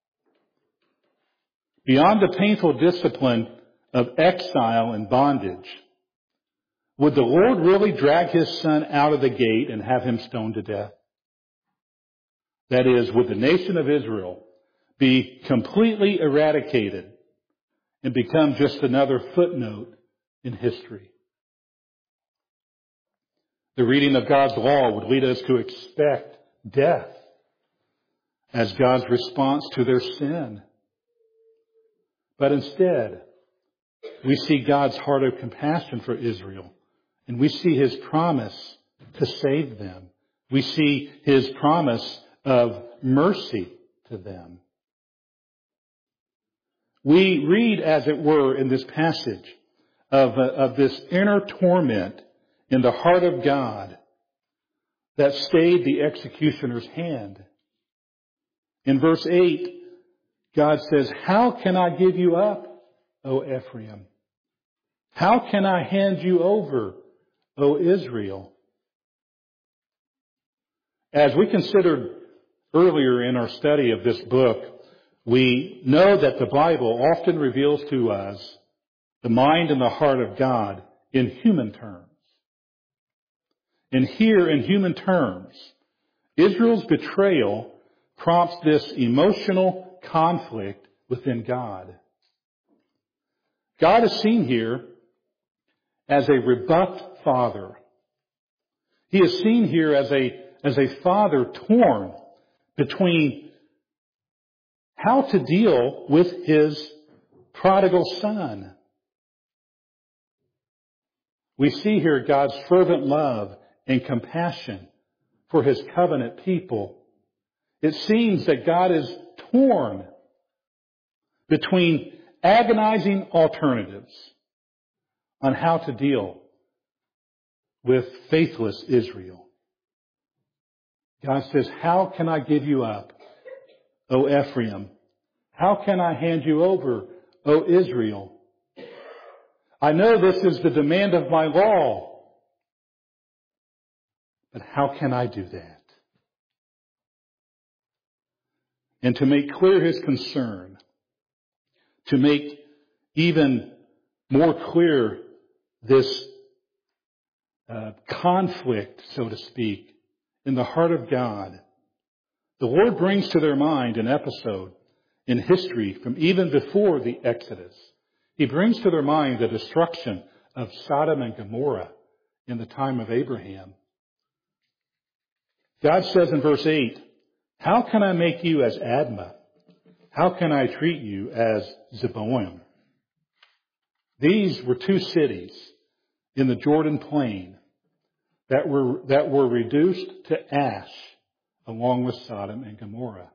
Beyond the painful discipline of exile and bondage, would the Lord really drag his son out of the gate and have him stoned to death? That is, would the nation of Israel be completely eradicated and become just another footnote in history? The reading of God's law would lead us to expect death as God's response to their sin. But instead, we see God's heart of compassion for Israel, and we see his promise to save them. We see his promise of mercy to them. We read, as it were, in this passage of this inner torment in the heart of God that stayed the executioner's hand. In verse 8, God says, "How can I give you up, O Ephraim? How can I hand you over, O Israel?" As we considered earlier in our study of this book, we know that the Bible often reveals to us the mind and the heart of God in human terms. And here, in human terms, Israel's betrayal prompts this emotional conflict within God. God is seen here as a rebuffed father. He is seen here as a father torn between how to deal with his prodigal son. We see here God's fervent love and compassion for his covenant people. It seems that God is torn between agonizing alternatives on how to deal with faithless Israel. God says, "How can I give you up, O Ephraim? How can I hand you over, O Israel?" I know this is the demand of my law. But how can I do that? And to make clear his concern, to make even more clear this conflict, so to speak, in the heart of God, the Lord brings to their mind an episode in history from even before the Exodus. He brings to their mind the destruction of Sodom and Gomorrah in the time of Abraham. God says in verse 8, how can I make you as Admah? How can I treat you as Zeboim? These were two cities in the Jordan plain that were reduced to ash along with Sodom and Gomorrah.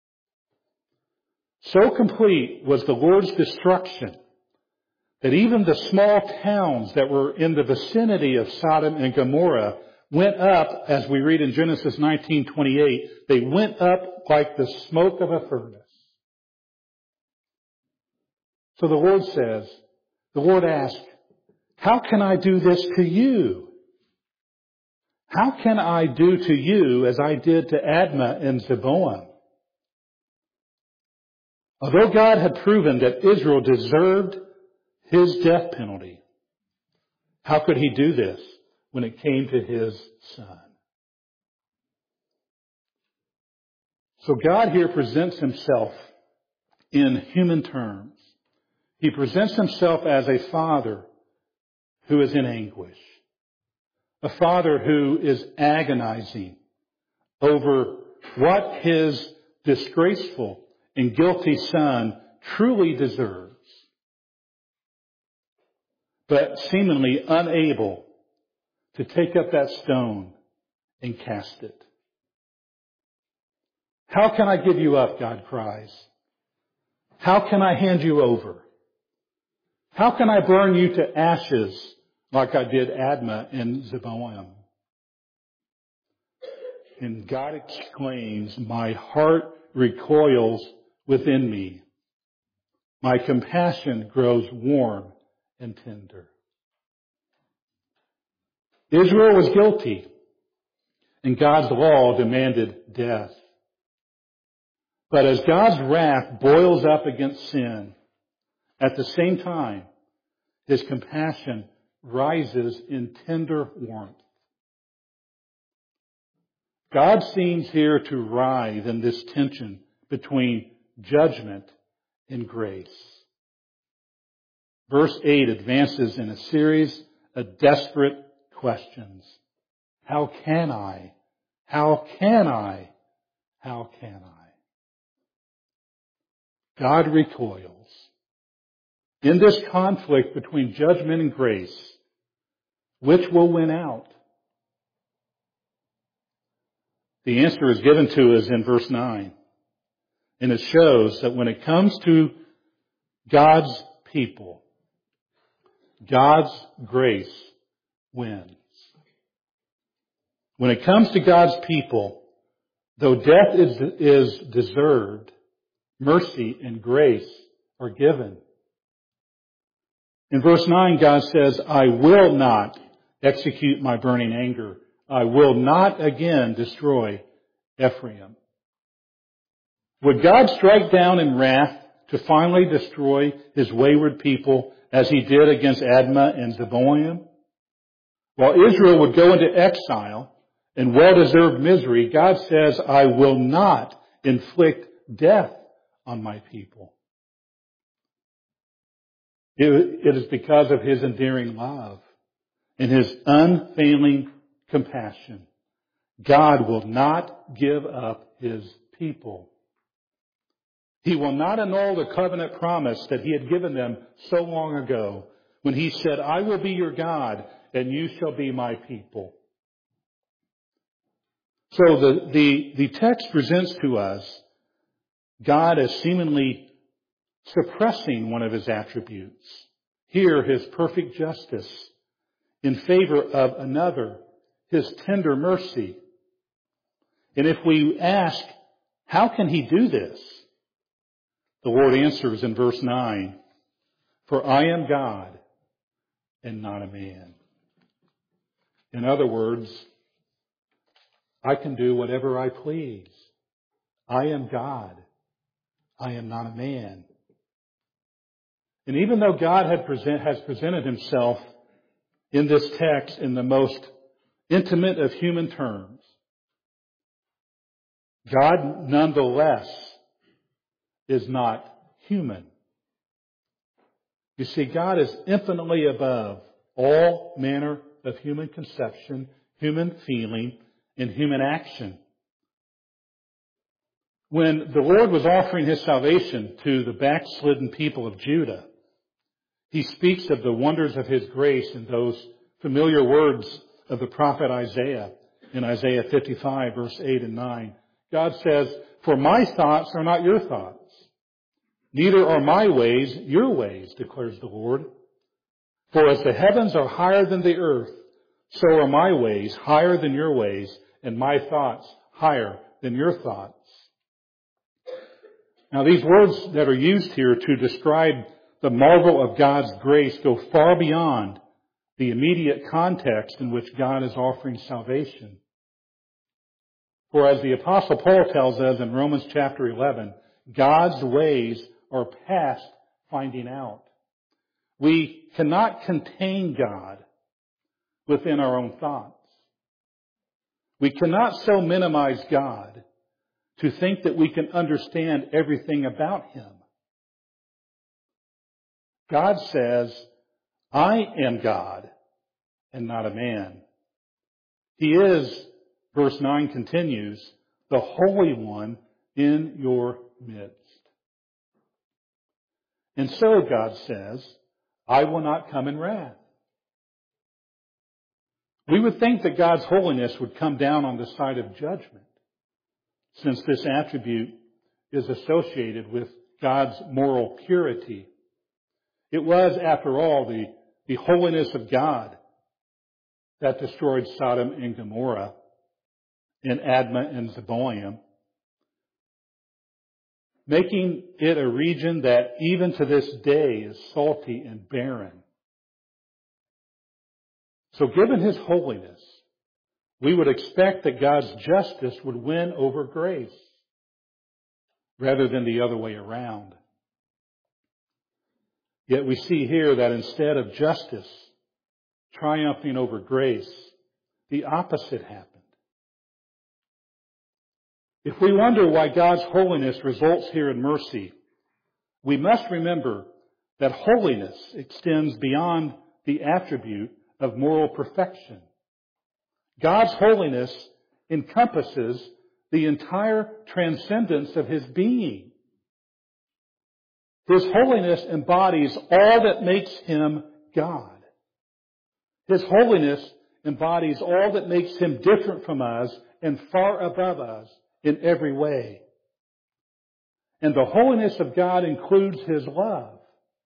So complete was the Lord's destruction that even the small towns that were in the vicinity of Sodom and Gomorrah went up, as we read in Genesis 19:28, they went up like the smoke of a furnace. So the Lord asked, how can I do this to you? How can I do to you as I did to Admah and Zeboim? Although God had proven that Israel deserved his death penalty, how could he do this when it came to his son? So God here presents himself in human terms. He presents himself as a father who is in anguish. A father who is agonizing over what his disgraceful and guilty son truly deserves, but seemingly unable to take up that stone and cast it. How can I give you up, God cries. How can I hand you over? How can I burn you to ashes like I did Admah and Zeboim? And God exclaims, my heart recoils within me. My compassion grows warm and tender. Israel was guilty, and God's law demanded death. But as God's wrath boils up against sin, at the same time, his compassion rises in tender warmth. God seems here to writhe in this tension between judgment and grace. Verse 8 advances in a series of desperate questions. How can I? How can I? How can I? God recoils. In this conflict between judgment and grace, which will win out? The answer is given to us in verse 9. And it shows that when it comes to God's people, God's grace wins. When it comes to God's people, though death is deserved, mercy and grace are given. In verse 9, God says, I will not execute my burning anger. I will not again destroy Ephraim. Would God strike down in wrath to finally destroy his wayward people as he did against Admah and Zeboim? While Israel would go into exile and well-deserved misery, God says, I will not inflict death on my people. It is because of his endearing love and his unfailing compassion. God will not give up his people. He will not annul the covenant promise that he had given them so long ago when he said, I will be your God and you shall be my people. So the text presents to us God as seemingly suppressing one of his attributes. Here, his perfect justice in favor of another, his tender mercy. And if we ask, how can he do this? The Lord answers in verse 9, for I am God, and not a man. In other words, I can do whatever I please. I am God. I am not a man. And even though God has presented himself in this text in the most intimate of human terms, God nonetheless is not human. You see, God is infinitely above all manner of human conception, human feeling, and human action. When the Lord was offering his salvation to the backslidden people of Judah, he speaks of the wonders of his grace in those familiar words of the prophet Isaiah in Isaiah 55, verse 8 and 9. God says, "For my thoughts are not your thoughts, neither are my ways your ways, declares the Lord. For as the heavens are higher than the earth, so are my ways higher than your ways, and my thoughts higher than your thoughts." Now, these words that are used here to describe the marvel of God's grace go far beyond the immediate context in which God is offering salvation. For as the Apostle Paul tells us in Romans chapter 11, God's ways are past finding out. We cannot contain God within our own thoughts. We cannot so minimize God to think that we can understand everything about him. God says, "I am God and not a man." He is, verse 9 continues, the Holy One in your midst. And so, God says, "I will not come in wrath." We would think that God's holiness would come down on the side of judgment, since this attribute is associated with God's moral purity. It was, after all, the holiness of God that destroyed Sodom and Gomorrah and Admah and Zeboim, making it a region that even to this day is salty and barren. So given his holiness, we would expect that God's justice would win over grace rather than the other way around. Yet we see here that instead of justice triumphing over grace, the opposite happened. If we wonder why God's holiness results here in mercy, we must remember that holiness extends beyond the attribute of moral perfection. God's holiness encompasses the entire transcendence of his being. His holiness embodies all that makes him God. His holiness embodies all that makes him different from us and far above us in every way. And the holiness of God includes his love.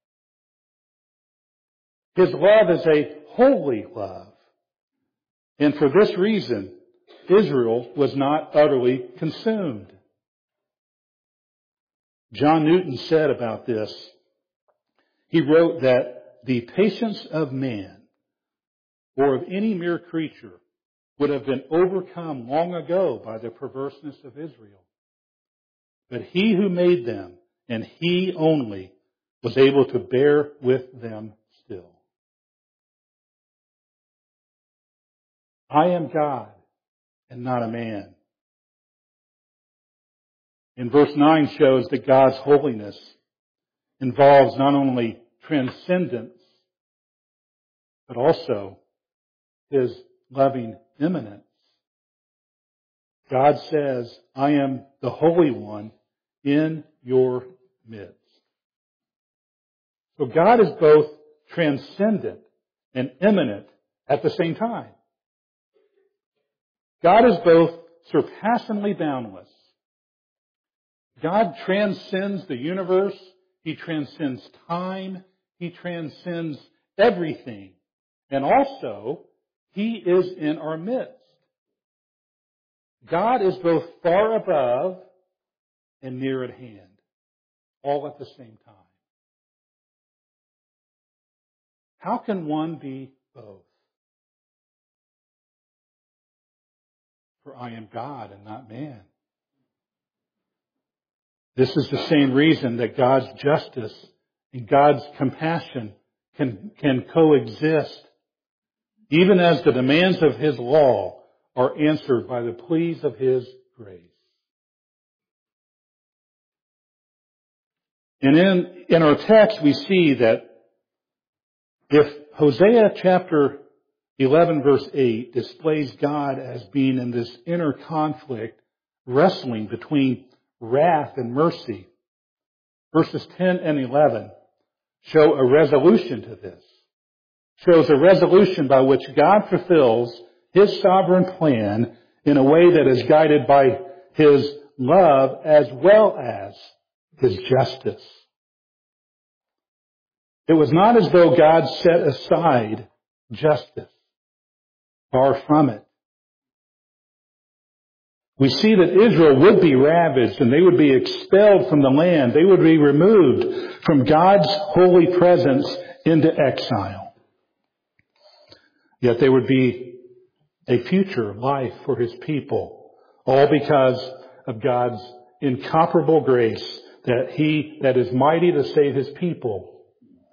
His love is a holy love. And for this reason, Israel was not utterly consumed. John Newton said about this, he wrote that the patience of man or of any mere creature would have been overcome long ago by the perverseness of Israel. But he who made them, and he only, was able to bear with them still. I am God and not a man. And verse 9 shows that God's holiness involves not only transcendence, but also his loving immanence. God says, "I am the Holy One in your midst." So God is both transcendent and immanent at the same time. God is both surpassingly boundless. God transcends the universe. He transcends time. He transcends everything. And also, he is in our midst. God is both far above and near at hand, all at the same time. How can one be both? For I am God and not man. This is the same reason that God's justice and God's compassion can coexist, even as the demands of His law are answered by the pleas of His grace. And in our text we see that if Hosea chapter 11 verse 8 displays God as being in this inner conflict, wrestling between wrath and mercy, verses 10 and 11 show a resolution to this. Shows a resolution by which God fulfills His sovereign plan in a way that is guided by His love as well as His justice. It was not as though God set aside justice. Far from it. We see that Israel would be ravaged and they would be expelled from the land. They would be removed from God's holy presence into exile. Yet there would be a future life for His people, all because of God's incomparable grace that is mighty to save His people.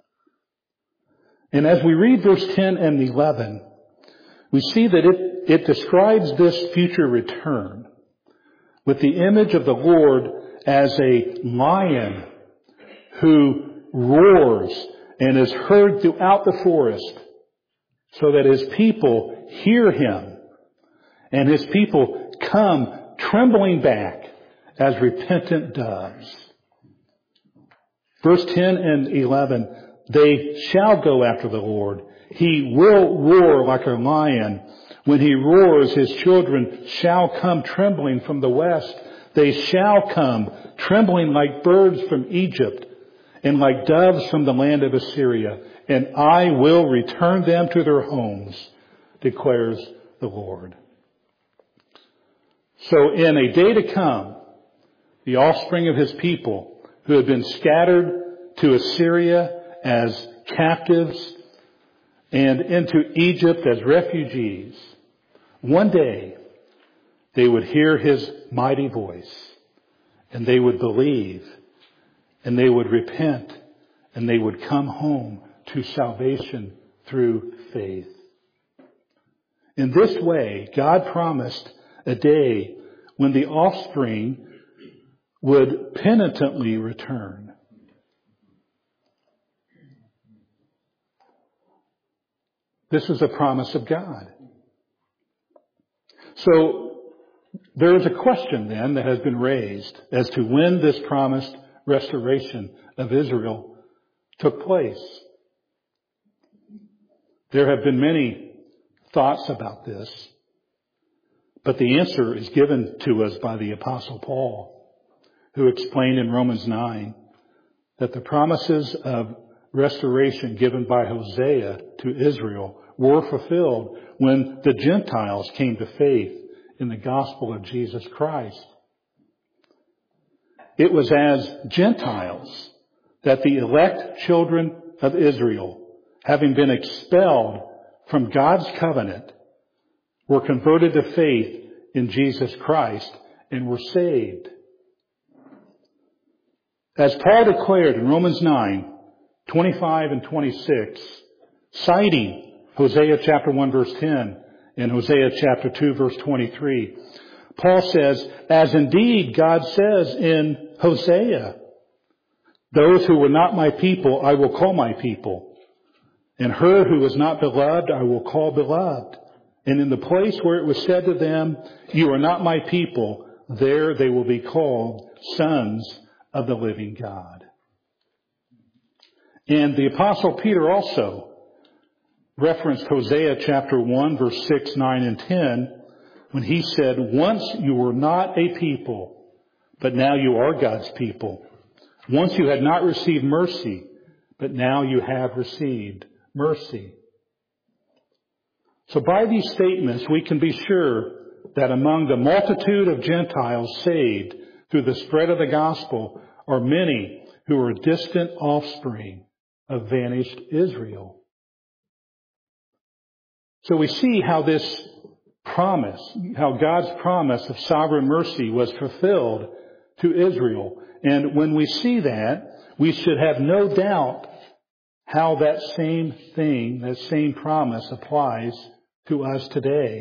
And as we read verse 10 and 11, we see that it describes this future return with the image of the Lord as a lion who roars and is heard throughout the forest so that His people hear Him and His people come trembling back as repentant doves. Verse 10 and 11, they shall go after the Lord. He will roar like a lion. When He roars, His children shall come trembling from the west. They shall come trembling like birds from Egypt and like doves from the land of Assyria. And I will return them to their homes, declares the Lord. So in a day to come, the offspring of His people who had been scattered to Assyria as captives and into Egypt as refugees, one day they would hear His mighty voice and they would believe and they would repent and they would come home to salvation through faith. In this way, God promised a day when the offspring would penitently return. This is a promise of God. So there is a question then that has been raised as to when this promised restoration of Israel took place. There have been many thoughts about this, but the answer is given to us by the Apostle Paul, who explained in Romans 9 that the promises of restoration given by Hosea to Israel were fulfilled when the Gentiles came to faith in the gospel of Jesus Christ. It was as Gentiles that the elect children of Israel, having been expelled from God's covenant, were converted to faith in Jesus Christ and were saved. As Paul declared in Romans 9, 25 and 26, citing Hosea chapter 1 verse 10 and Hosea chapter 2 verse 23, Paul says, as indeed God says in Hosea, those who were not my people I will call my people, and her who was not beloved I will call beloved. And in the place where it was said to them, you are not my people, there they will be called sons of the living God. And the Apostle Peter also referenced Hosea chapter 1 verse 6, 9, and 10 when he said, once you were not a people, but now you are God's people. Once you had not received mercy, but now you have received mercy. So by these statements, we can be sure that among the multitude of Gentiles saved through the spread of the gospel are many who are distant offspring of vanished Israel. So we see how this promise, how God's promise of sovereign mercy was fulfilled to Israel. And when we see that, we should have no doubt how that same thing, that same promise applies to us today.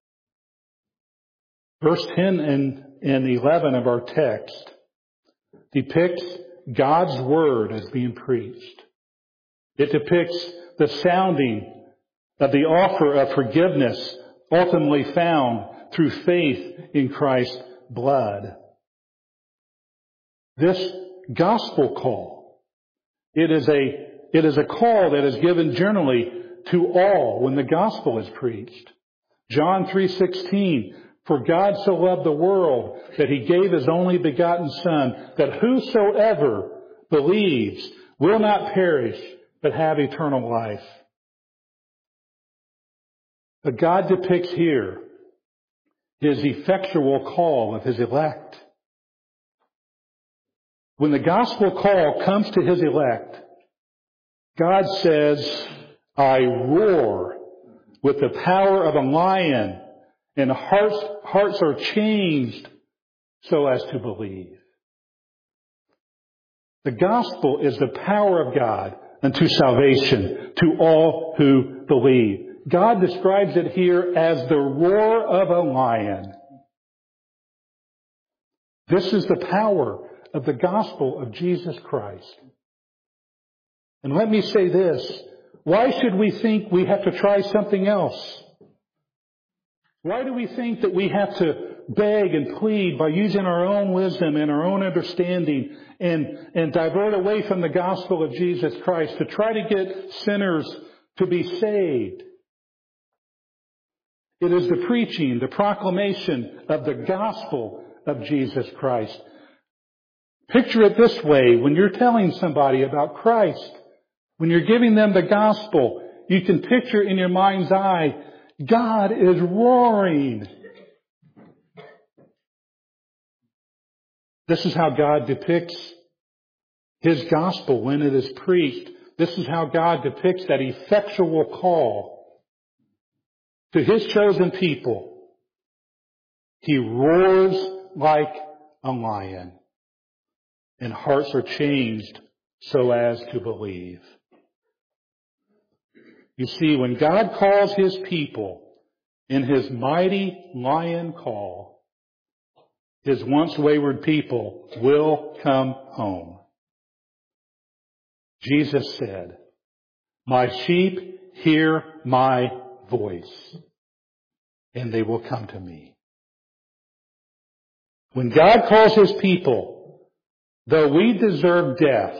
Verse 10 and 11 of our text depicts God's word as being preached. It depicts the sounding of the offer of forgiveness ultimately found through faith in Christ's blood. This gospel call, it is a call that is given generally to all when the gospel is preached. John 3:16, for God so loved the world that he gave his only begotten Son, that whosoever believes will not perish, but have eternal life. But God depicts here his effectual call of his elect. When the gospel call comes to his elect, God says, I roar with the power of a lion, and hearts are changed so as to believe. The gospel is the power of God unto salvation to all who believe. God describes it here as the roar of a lion. This is the power of the gospel of Jesus Christ. And let me say this. Why should we think we have to try something else? Why do we think that we have to beg and plead by using our own wisdom and our own understanding and divert away from the gospel of Jesus Christ to try to get sinners to be saved? It is the preaching, the proclamation of the gospel of Jesus Christ. Picture it this way. When you're telling somebody about Christ, when you're giving them the gospel, you can picture in your mind's eye, God is roaring. This is how God depicts his gospel when it is preached. This is how God depicts that effectual call to his chosen people. He roars like a lion, and hearts are changed so as to believe. You see, when God calls his people in his mighty lion call, his once wayward people will come home. Jesus said, my sheep hear my voice, and they will come to me. When God calls his people, though we deserve death,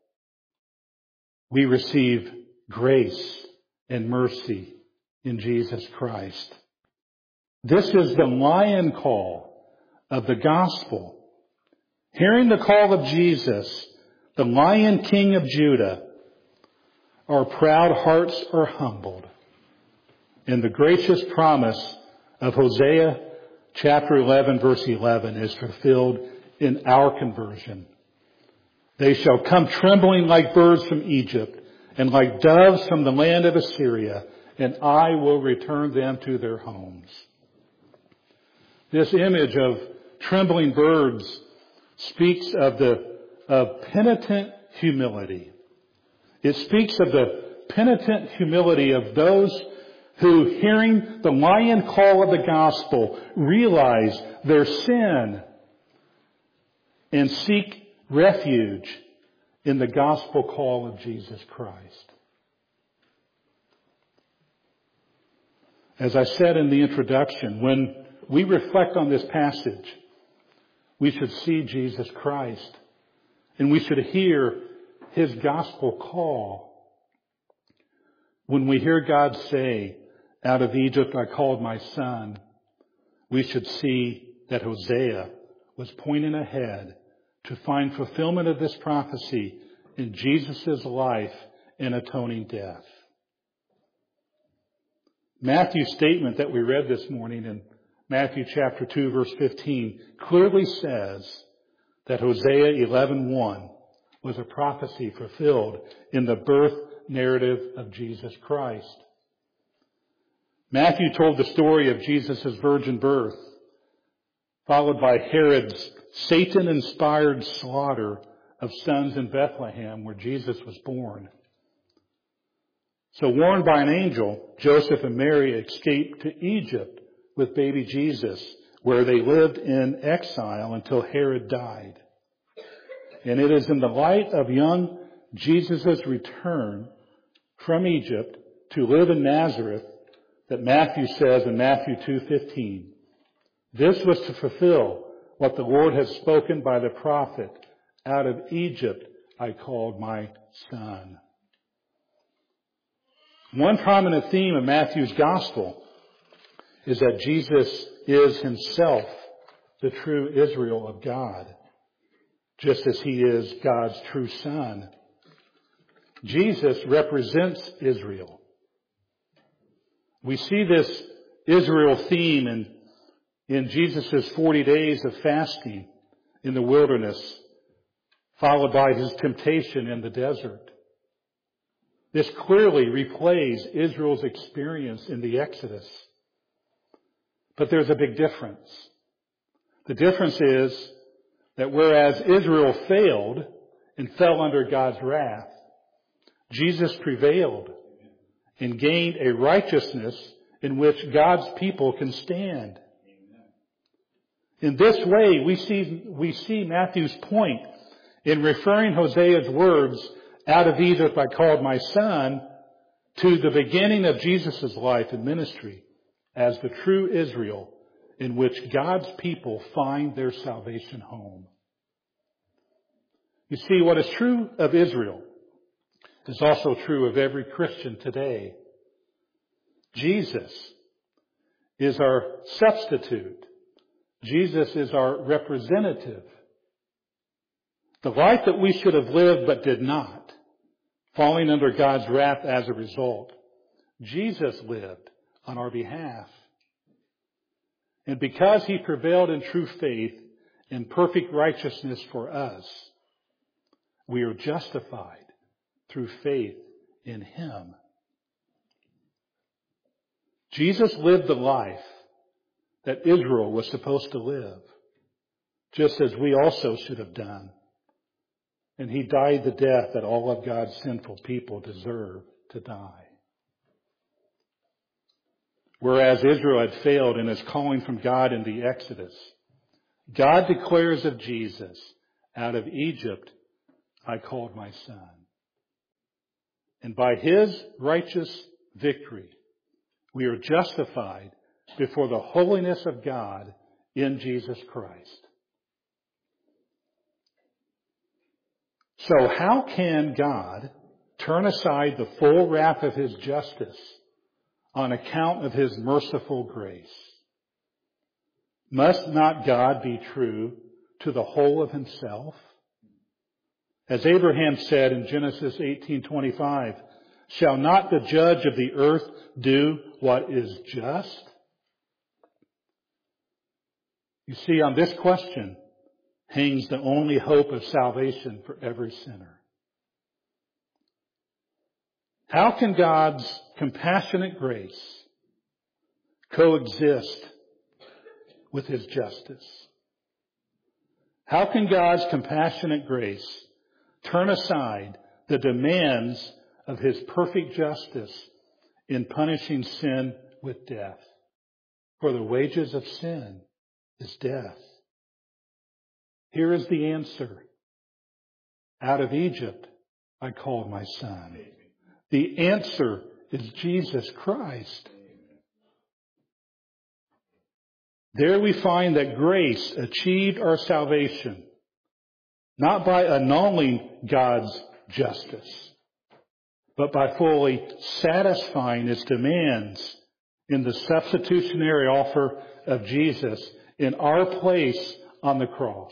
we receive grace and mercy in Jesus Christ. This is the lion call of the gospel. Hearing the call of Jesus, the Lion King of Judah, our proud hearts are humbled. And the gracious promise of Hosea chapter 11 verse 11 is fulfilled in our conversion. They shall come trembling like birds from Egypt, and like doves from the land of Assyria, and I will return them to their homes. This image of trembling birds speaks of penitent humility. It speaks of the penitent humility of those who, hearing the lion call of the gospel, realize their sin and seek refuge in the gospel call of Jesus Christ. As I said in the introduction, when we reflect on this passage, we should see Jesus Christ, and we should hear his gospel call. When we hear God say, out of Egypt I called my son, we should see that Hosea was pointing ahead to find fulfillment of this prophecy in Jesus' life and atoning death. Matthew's statement that we read this morning in Matthew chapter 2 verse 15 clearly says that Hosea 11:1 was a prophecy fulfilled in the birth narrative of Jesus Christ. Matthew told the story of Jesus' virgin birth, followed by Herod's Satan-inspired slaughter of sons in Bethlehem, where Jesus was born. So warned by an angel, Joseph and Mary escaped to Egypt with baby Jesus, where they lived in exile until Herod died. And it is in the light of young Jesus' return from Egypt to live in Nazareth that Matthew says in Matthew 2:15, this was to fulfill what the Lord had spoken by the prophet, out of Egypt I called my son. One prominent theme of Matthew's gospel is that Jesus is himself the true Israel of God, just as he is God's true son. Jesus represents Israel. We see this Israel theme in Jesus' 40 days of fasting in the wilderness, followed by his temptation in the desert. This clearly replays Israel's experience in the Exodus. But there's a big difference. The difference is that whereas Israel failed and fell under God's wrath, Jesus prevailed and gained a righteousness in which God's people can stand. In this way, we see Matthew's point in referring Hosea's words, out of Egypt I called my son, to the beginning of Jesus' life and ministry as the true Israel in which God's people find their salvation home. You see, what is true of Israel is also true of every Christian today. Jesus is our substitute. Jesus is our representative. The life that we should have lived but did not, falling under God's wrath as a result, Jesus lived on our behalf. And because he prevailed in true faith and perfect righteousness for us, we are justified through faith in him. Jesus lived the life that Israel was supposed to live, just as we also should have done. And he died the death that all of God's sinful people deserve to die. Whereas Israel had failed in his calling from God in the Exodus, God declares of Jesus, out of Egypt I called my son. And by his righteous victory, we are justified before the holiness of God in Jesus Christ. So how can God turn aside the full wrath of his justice on account of his merciful grace? Must not God be true to the whole of himself? As Abraham said in Genesis 18:25, shall not the judge of the earth do what is just? You see, on this question hangs the only hope of salvation for every sinner. How can God's compassionate grace coexist with his justice? How can God's compassionate grace turn aside the demands of his perfect justice in punishing sin with death? For the wages of sin is death. Here is the answer. Out of Egypt I called my son. The answer is Jesus Christ. There we find that grace achieved our salvation, not by annulling God's justice, but by fully satisfying its demands in the substitutionary offer of Jesus in our place on the cross.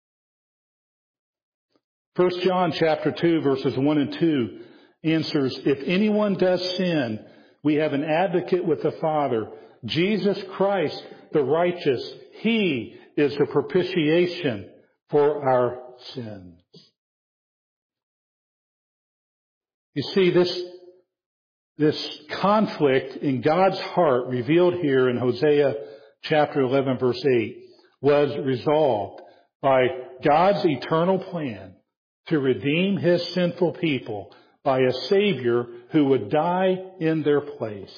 1 John chapter 2 verses 1 and 2 answers, if anyone does sin, we have an advocate with the Father, Jesus Christ the righteous. He is the propitiation for our sins. You see, this This conflict in God's heart revealed here in Hosea chapter 11 verse 8 was resolved by God's eternal plan to redeem His sinful people by a Savior who would die in their place.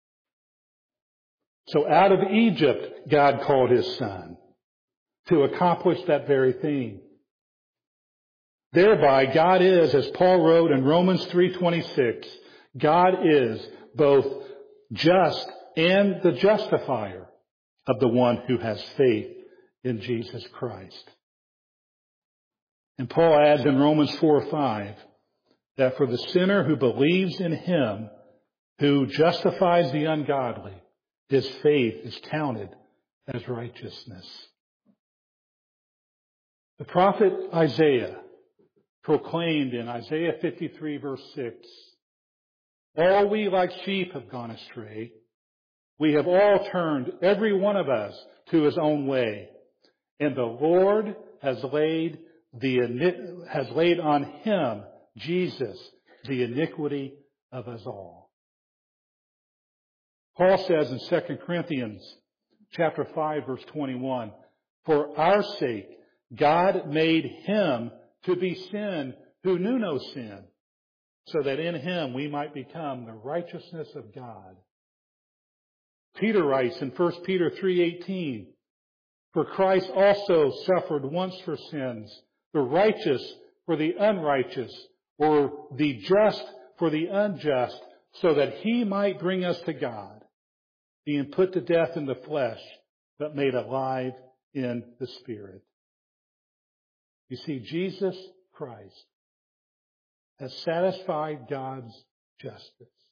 So out of Egypt, God called His Son to accomplish that very thing. Thereby, God is, as Paul wrote in Romans 3:26, God is both just and the justifier of the one who has faith in Jesus Christ. And Paul adds in Romans 4:5 that for the sinner who believes in Him who justifies the ungodly, his faith is counted as righteousness. The prophet Isaiah proclaimed in Isaiah 53 verse 6, all we like sheep have gone astray. We have all turned, every one of us, to his own way. And the Lord has laid on Him, Jesus, the iniquity of us all. Paul says in 2 Corinthians chapter 5 verse 21, for our sake God made Him to be sin who knew no sin, so that in Him we might become the righteousness of God. Peter writes in 1 Peter 3:18, for Christ also suffered once for sins, the righteous for the unrighteous, or the just for the unjust, so that He might bring us to God, being put to death in the flesh, but made alive in the Spirit. You see, Jesus Christ has satisfied God's justice.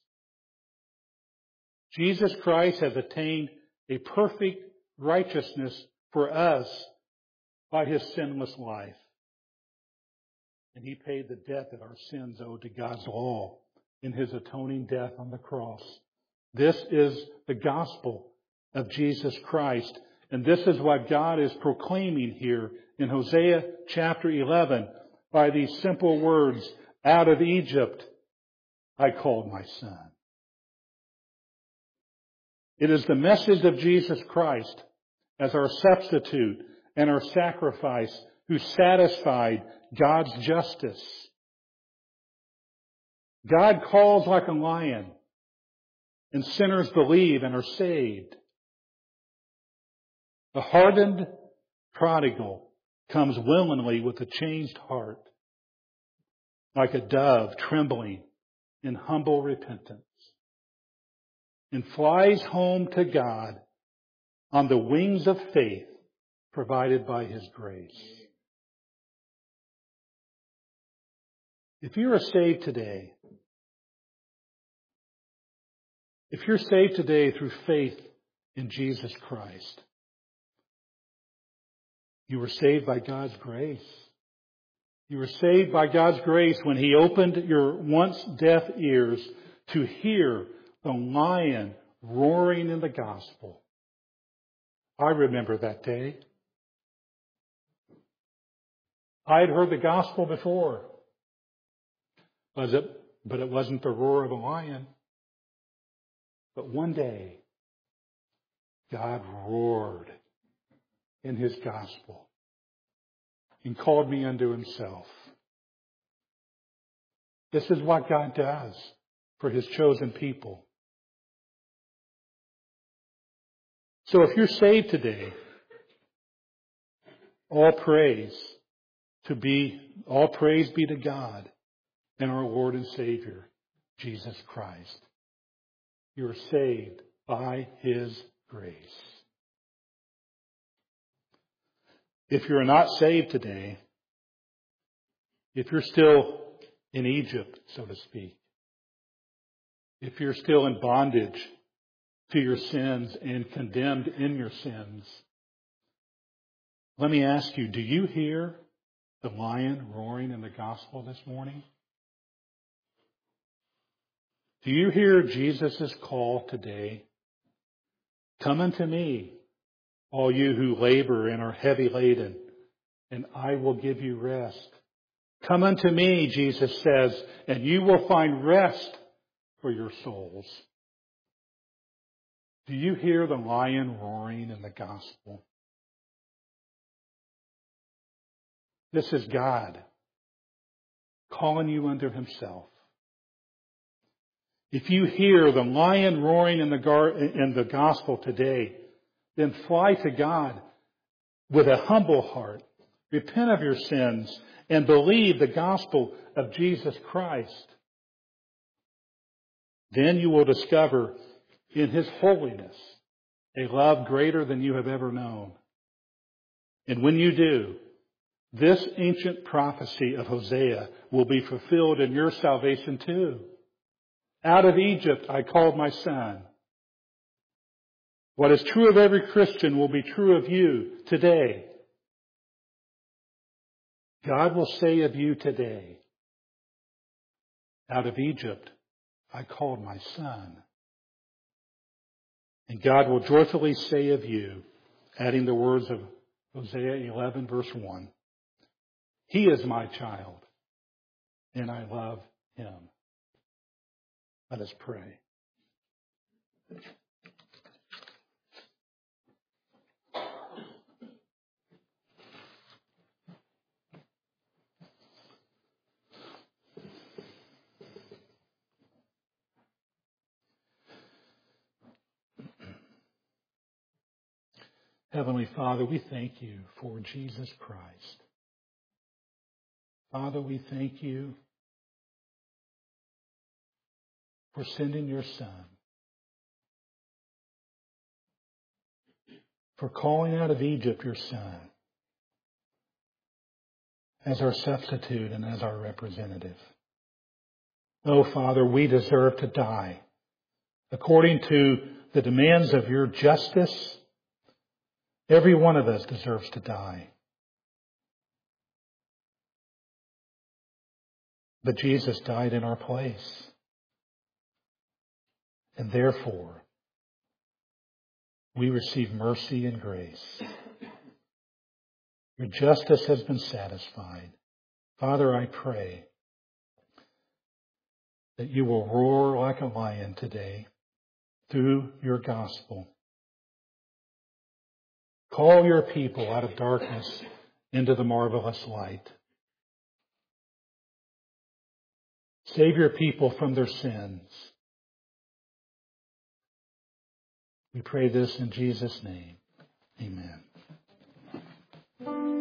Jesus Christ has attained a perfect righteousness for us by His sinless life. And He paid the debt that our sins owed to God's law in His atoning death on the cross. This is the gospel of Jesus Christ. And this is what God is proclaiming here in Hosea chapter 11 by these simple words, out of Egypt I called my son. It is the message of Jesus Christ as our substitute and our sacrifice who satisfied God's justice. God calls like a lion, and sinners believe and are saved. The hardened prodigal comes willingly with a changed heart, like a dove trembling in humble repentance, and flies home to God on the wings of faith provided by His grace. If you are saved today, if you're saved today through faith in Jesus Christ, you were saved by God's grace. You were saved by God's grace when He opened your once deaf ears to hear the lion roaring in the gospel. I remember that day. I had heard the gospel before, but it wasn't the roar of a lion. But one day, God roared in His gospel and called me unto Himself. This is what God does for His chosen people. So if you're saved today, all praise be to God and our Lord and Savior, Jesus Christ. You are saved by His grace. If you're not saved today, if you're still in Egypt, so to speak, if you're still in bondage to your sins and condemned in your sins, let me ask you, do you hear the lion roaring in the gospel this morning? Do you hear Jesus' call today? Come unto me, all you who labor and are heavy laden, and I will give you rest. Come unto me, Jesus says, and you will find rest for your souls. Do you hear the lion roaring in the gospel? This is God calling you unto Himself. If you hear the lion roaring in the gospel today, then fly to God with a humble heart. Repent of your sins and believe the gospel of Jesus Christ. Then you will discover in His holiness a love greater than you have ever known. And when you do, this ancient prophecy of Hosea will be fulfilled in your salvation too. Out of Egypt I called my son. What is true of every Christian will be true of you today. God will say of you today, out of Egypt I called my son. And God will joyfully say of you, adding the words of Hosea 11 verse 1, He is my child, and I love Him. Let us pray. Heavenly Father, we thank you for Jesus Christ. Father, we thank you for sending your Son, for calling out of Egypt your Son as our substitute and as our representative. Oh, Father, we deserve to die according to the demands of your justice. Every one of us deserves to die. But Jesus died in our place. And therefore, we receive mercy and grace. Your justice has been satisfied. Father, I pray that you will roar like a lion today through your gospel. Call your people out of darkness into the marvelous light. Save your people from their sins. We pray this in Jesus' name. Amen.